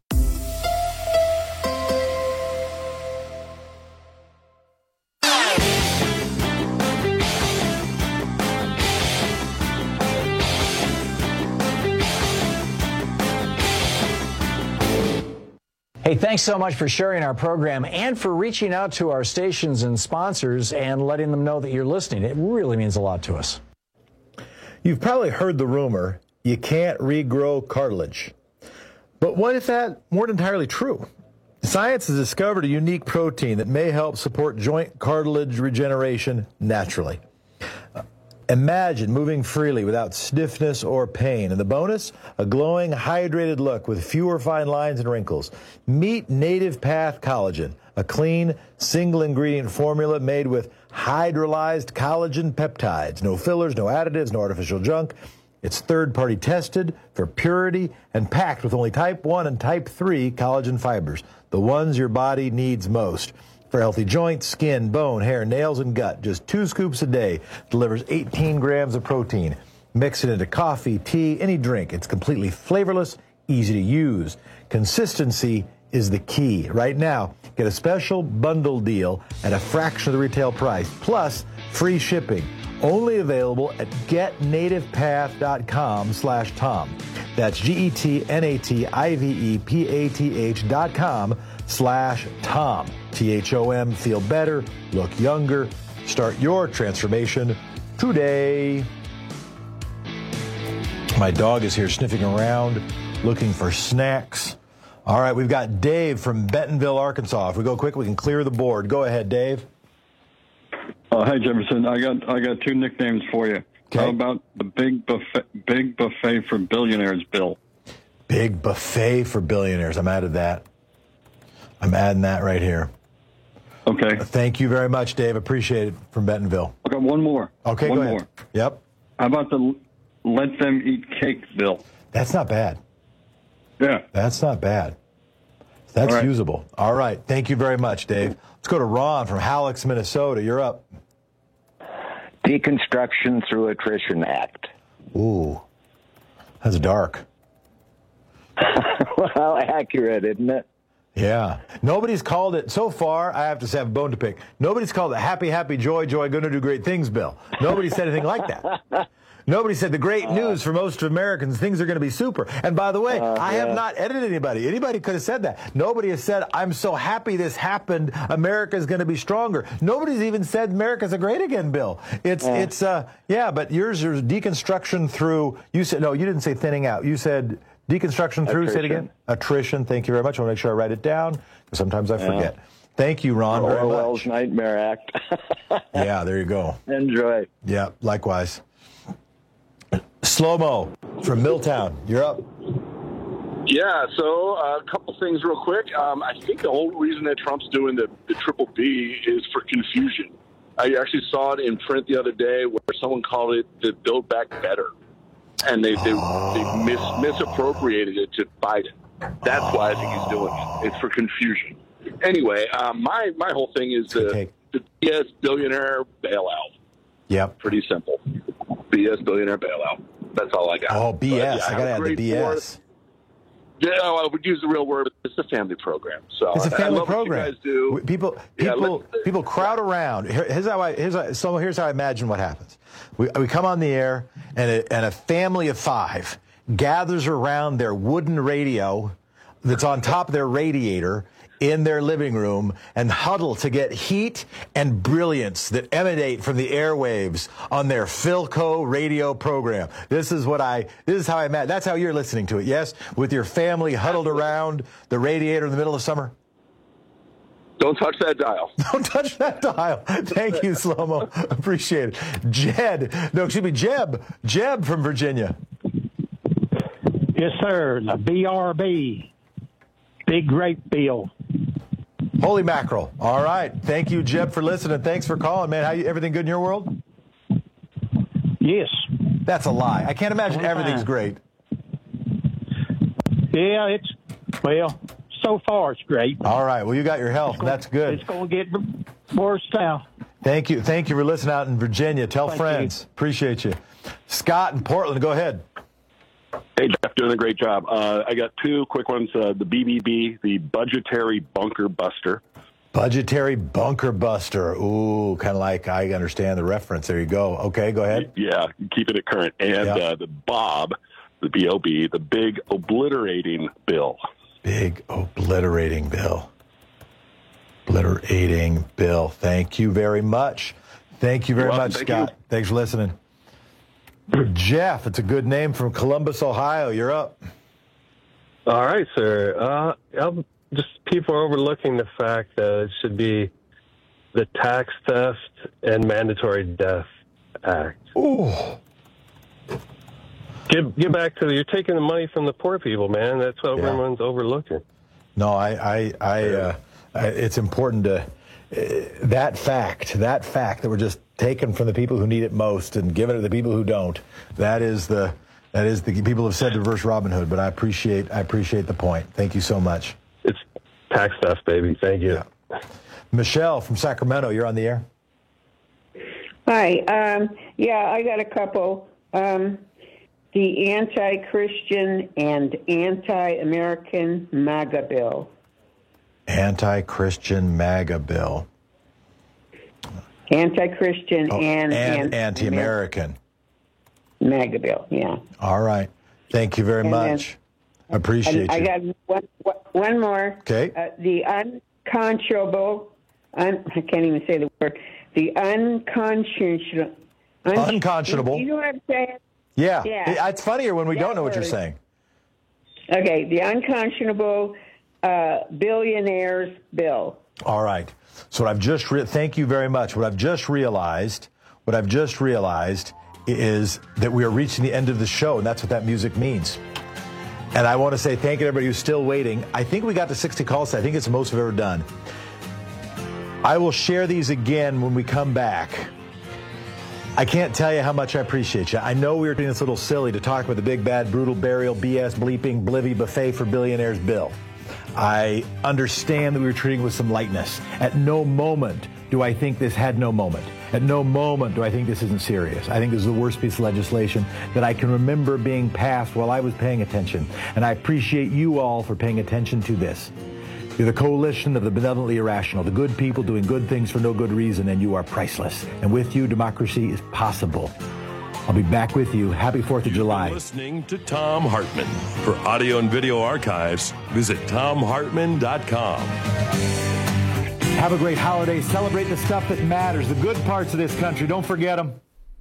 Hey, thanks so much for sharing our program and for reaching out to our stations and sponsors and letting them know that you're listening. It really means a lot to us. You've probably heard the rumor, you can't regrow cartilage. But what if that weren't entirely true? Science has discovered a unique protein that may help support joint cartilage regeneration naturally. Imagine moving freely without stiffness or pain. And the bonus? A glowing, hydrated look with fewer fine lines and wrinkles. Meet Native Path Collagen, a clean, single-ingredient formula made with hydrolyzed collagen peptides. No fillers, no additives, no artificial junk. It's third-party tested for purity and packed with only type one and type three collagen fibers, the ones your body needs most. For healthy joints, skin, bone, hair, nails, and gut, just two scoops a day delivers eighteen grams of protein. Mix it into coffee, tea, any drink. It's completely flavorless, easy to use. Consistency is the key. Right now, get a special bundle deal at a fraction of the retail price, plus free shipping. Only available at get native path dot com slash Tom. That's G E T N A T I V E P A T H dot com slash Tom. T H O M. Feel better, look younger. Start your transformation today. My dog is here sniffing around, looking for snacks. All right, we've got Dave from Bentonville, Arkansas. If we go quick, we can clear the board. Go ahead, Dave. Uh, hi, Jefferson. I got I got two nicknames for you. Okay. How about the big buffet, big buffet for billionaires, Bill? Big buffet for billionaires. I'm added that. I'm adding that right here. Okay. Thank you very much, Dave. Appreciate it from Bentonville. I got one more. Okay, one go ahead. more. Yep. How about the let them eat cake, Bill? That's not bad. Yeah. That's not bad. That's All right. usable. All right. Thank you very much, Dave. Let's go to Ron from Hallex, Minnesota. You're up. Deconstruction Through Attrition Act. Ooh. That's dark. Well, accurate, isn't it? Yeah. Nobody's called it, so far, I have to say, I have a bone to pick. Nobody's called it happy, happy, joy, joy, gonna do great things, Bill. Nobody said anything like that. Nobody said the great news for most Americans, things are going to be super. And by the way, uh, I yeah. have not edited anybody. Anybody could have said that. Nobody has said, I'm so happy this happened. America's going to be stronger. Nobody's even said America's a great again, Bill. It's, yeah. it's, uh, yeah, but yours is deconstruction through, you said, no, you didn't say thinning out. You said deconstruction through, Attrition. Say it again. Attrition. Thank you very much. I want to make sure I write it down because sometimes I forget. Yeah. Thank you, Ron, very Orwell's much. Nightmare Act. Yeah, there you go. Enjoy. Yeah, likewise. Slow-mo from Milltown. You're up. Yeah, so uh, a couple things real quick. Um, I think the whole reason that Trump's doing the, the triple B is for confusion. I actually saw it in print the other day where someone called it the Build Back Better. And they, they, oh. they mis, misappropriated it to Biden. That's why I think he's doing it. It's for confusion. Anyway, um, my, my whole thing is the, the B S billionaire bailout. Yep. Pretty simple. B S billionaire bailout. That's all I got. Oh, B S. But, yeah, I got to add the B S. Yeah, well, I would use the real word. But it's a family program. So it's a family I love program. What you guys do. People, people, yeah, people crowd around. Here's how I. Here's how, so here's how I imagine what happens. We we come on the air, and a, and a family of five gathers around their wooden radio that's on top of their radiator in their living room and huddle to get heat and brilliance that emanate from the airwaves on their Philco radio program. This is what I, this is how I imagine. That's how you're listening to it, yes? With your family huddled around the radiator in the middle of summer? Don't touch that dial. Don't touch that dial. Thank you, Slow-Mo. Appreciate it. Jed, no, excuse me, Jeb. Jeb from Virginia. Yes, sir. The B R B. Big Grape Bill. Holy mackerel. All right. Thank you, Jeb, for listening. Thanks for calling, man. How you, everything good in your world? Yes. That's a lie. I can't imagine everything's great. Yeah, it's, well, so far it's great. All right. Well, you got your health. That's good. It's going to get worse now. Thank you. Thank you for listening out in Virginia. Tell Thank friends. you. Appreciate you. Scott in Portland, go ahead. Hey, Jeff, doing a great job. Uh, I got two quick ones. Uh, the B B B, the Budgetary Bunker Buster. Budgetary Bunker Buster. Ooh, kind of like I understand the reference. There you go. Okay, go ahead. Yeah, keeping it current. And Yeah. uh, the Bob, the B O B, the Big Obliterating Bill. Big Obliterating Bill. Obliterating Bill. Thank you very much. Thank you very You're welcome. much, Thank Scott. you. Thanks for listening. Jeff, it's a good name, from Columbus, Ohio. You're up. All right, sir. Uh, I'll, just people are overlooking the fact that it should be the Tax Theft and Mandatory Death Act. Ooh. Get, get back to the, you're taking the money from the poor people, man. That's what Yeah. everyone's overlooking. No, I, I, I, uh, I it's important to, uh, that fact, that fact that we're just taking from the people who need it most and giving it to the people who don't. That is the, that is the, people have said reverse Robin Hood, but I appreciate, I appreciate the point. Thank you so much. It's tax theft, baby. Thank you. Yeah. Michelle from Sacramento, you're on the air. Hi. Um, yeah, I got a couple. Um, the anti-Christian and anti-American MAGA bill. Anti-Christian MAGA bill. Anti-Christian Oh, and, and anti-American. MAGA bill, yeah. All right. Thank you very And then- much. Appreciate I, you. I got one, one more. Okay. Uh, the unconscionable, un, I can't even say the word, the unconscionable. Un, Unconscionable. You know what I'm saying? Yeah. Yeah. It's funnier when we That don't know what you're word. saying. Okay, the unconscionable uh, billionaires bill. All right. So what I've just re- thank you very much. What I've just realized, what I've just realized is that we are reaching the end of the show, and that's what that music means. And I want to say thank you to everybody who's still waiting. I think we got to sixty calls. I think it's the most we've ever done. I will share these again when we come back. I can't tell you how much I appreciate you. I know we were doing this a little silly to talk about the big, bad, brutal, burial, B S, bleeping, blivy, buffet for billionaires bill. I understand that we were treating with some lightness. At no moment do I think this had no moment. At no moment do I think this isn't serious. I think this is the worst piece of legislation that I can remember being passed while I was paying attention. And I appreciate you all for paying attention to this. You're the coalition of the benevolently irrational, the good people doing good things for no good reason, and you are priceless. And with you, democracy is possible. I'll be back with you. Happy fourth of July. You're listening to Thom Hartmann. For audio and video archives, visit thom hartmann dot com. Have a great holiday. Celebrate the stuff that matters, the good parts of this country. Don't forget them.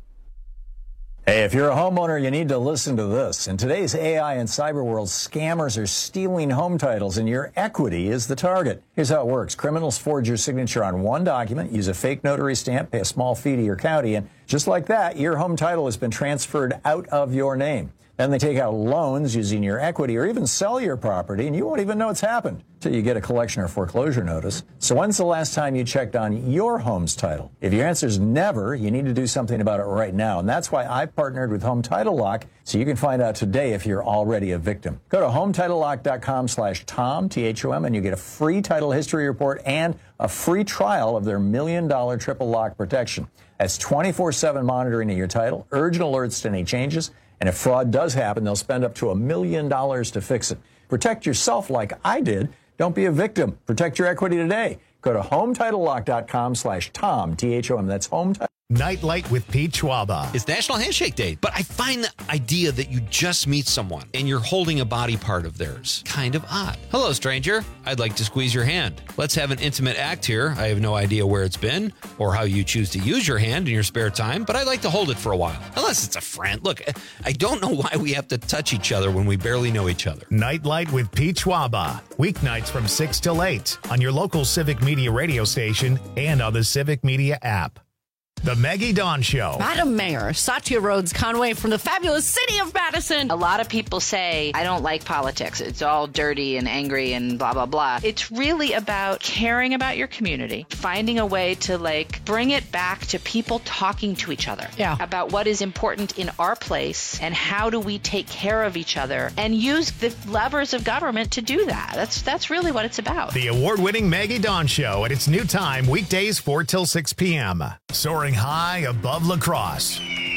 Hey, if you're a homeowner, you need to listen to this. In today's A I and cyber world, scammers are stealing home titles, and your equity is the target. Here's how it works. Criminals forge your signature on one document, use a fake notary stamp, pay a small fee to your county, and just like that, your home title has been transferred out of your name. Then they take out loans using your equity or even sell your property, and you won't even know it's happened until you get a collection or foreclosure notice. So when's the last time you checked on your home's title? If your answer is never, you need to do something about it right now. And that's why I partnered with Home Title Lock, so you can find out today if you're already a victim. Go to home title lock dot com slash Tom, T H O M, and you get a free title history report and a free trial of their million dollar triple lock protection. That's twenty-four seven monitoring of your title, urgent alerts to any changes, and if fraud does happen, they'll spend up to a million dollars to fix it. Protect yourself like I did. Don't be a victim. Protect your equity today. Go to home title lock dot com slash Tom, T H O M. That's home. Nightlight with Pete Schwaba. It's National Handshake Day, but I find the idea that you just meet someone and you're holding a body part of theirs kind of odd. Hello, stranger. I'd like to squeeze your hand. Let's have an intimate act here. I have no idea where it's been or how you choose to use your hand in your spare time, but I'd like to hold it for a while. Unless it's a friend. Look, I don't know why we have to touch each other when we barely know each other. Nightlight with Pete Schwaba. Weeknights from six till eight on your local Civic Media radio station and on the Civic Media app. The Maggie Dawn Show. Madam Mayor, Satya Rhodes Conway from the fabulous city of Madison. A lot of people say, I don't like politics. It's all dirty and angry and blah, blah, blah. It's really about caring about your community, finding a way to, like, bring it back to people talking to each other yeah. about what is important in our place and how do we take care of each other and use the levers of government to do that. That's, that's really what it's about. The award-winning Maggie Dawn Show at its new time, weekdays four till six p.m. Soaring high above La Crosse.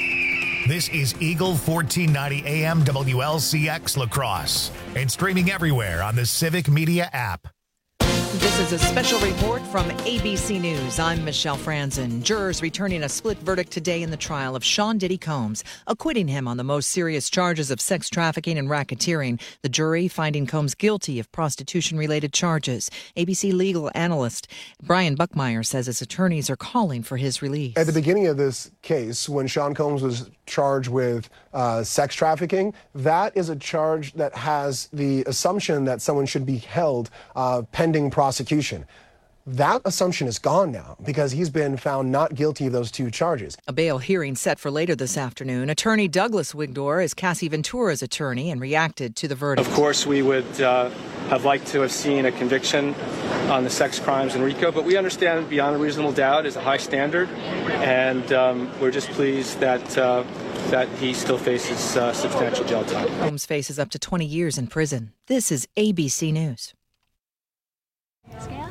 This is Eagle fourteen ninety A M W L C X La Crosse and streaming everywhere on the Civic Media app. This is a special report from A B C News. I'm Michelle Franzen. Jurors returning a split verdict today in the trial of Sean Diddy Combs, acquitting him on the most serious charges of sex trafficking and racketeering. The jury finding Combs guilty of prostitution-related charges. A B C legal analyst Brian Buckmeyer says his attorneys are calling for his release. At the beginning of this case, when Sean Combs was charged with uh, sex trafficking, that is a charge that has the assumption that someone should be held uh, pending prosecution. That assumption is gone now because he's been found not guilty of those two charges. A bail hearing set for later this afternoon. Attorney Douglas Wigdor is Cassie Ventura's attorney and reacted to the verdict. Of course, we would uh, have liked to have seen a conviction on the sex crimes in RICO, but we understand beyond a reasonable doubt is a high standard, and um, we're just pleased that uh, that he still faces uh, substantial jail time. Combs faces up to twenty years in prison. This is A B C News.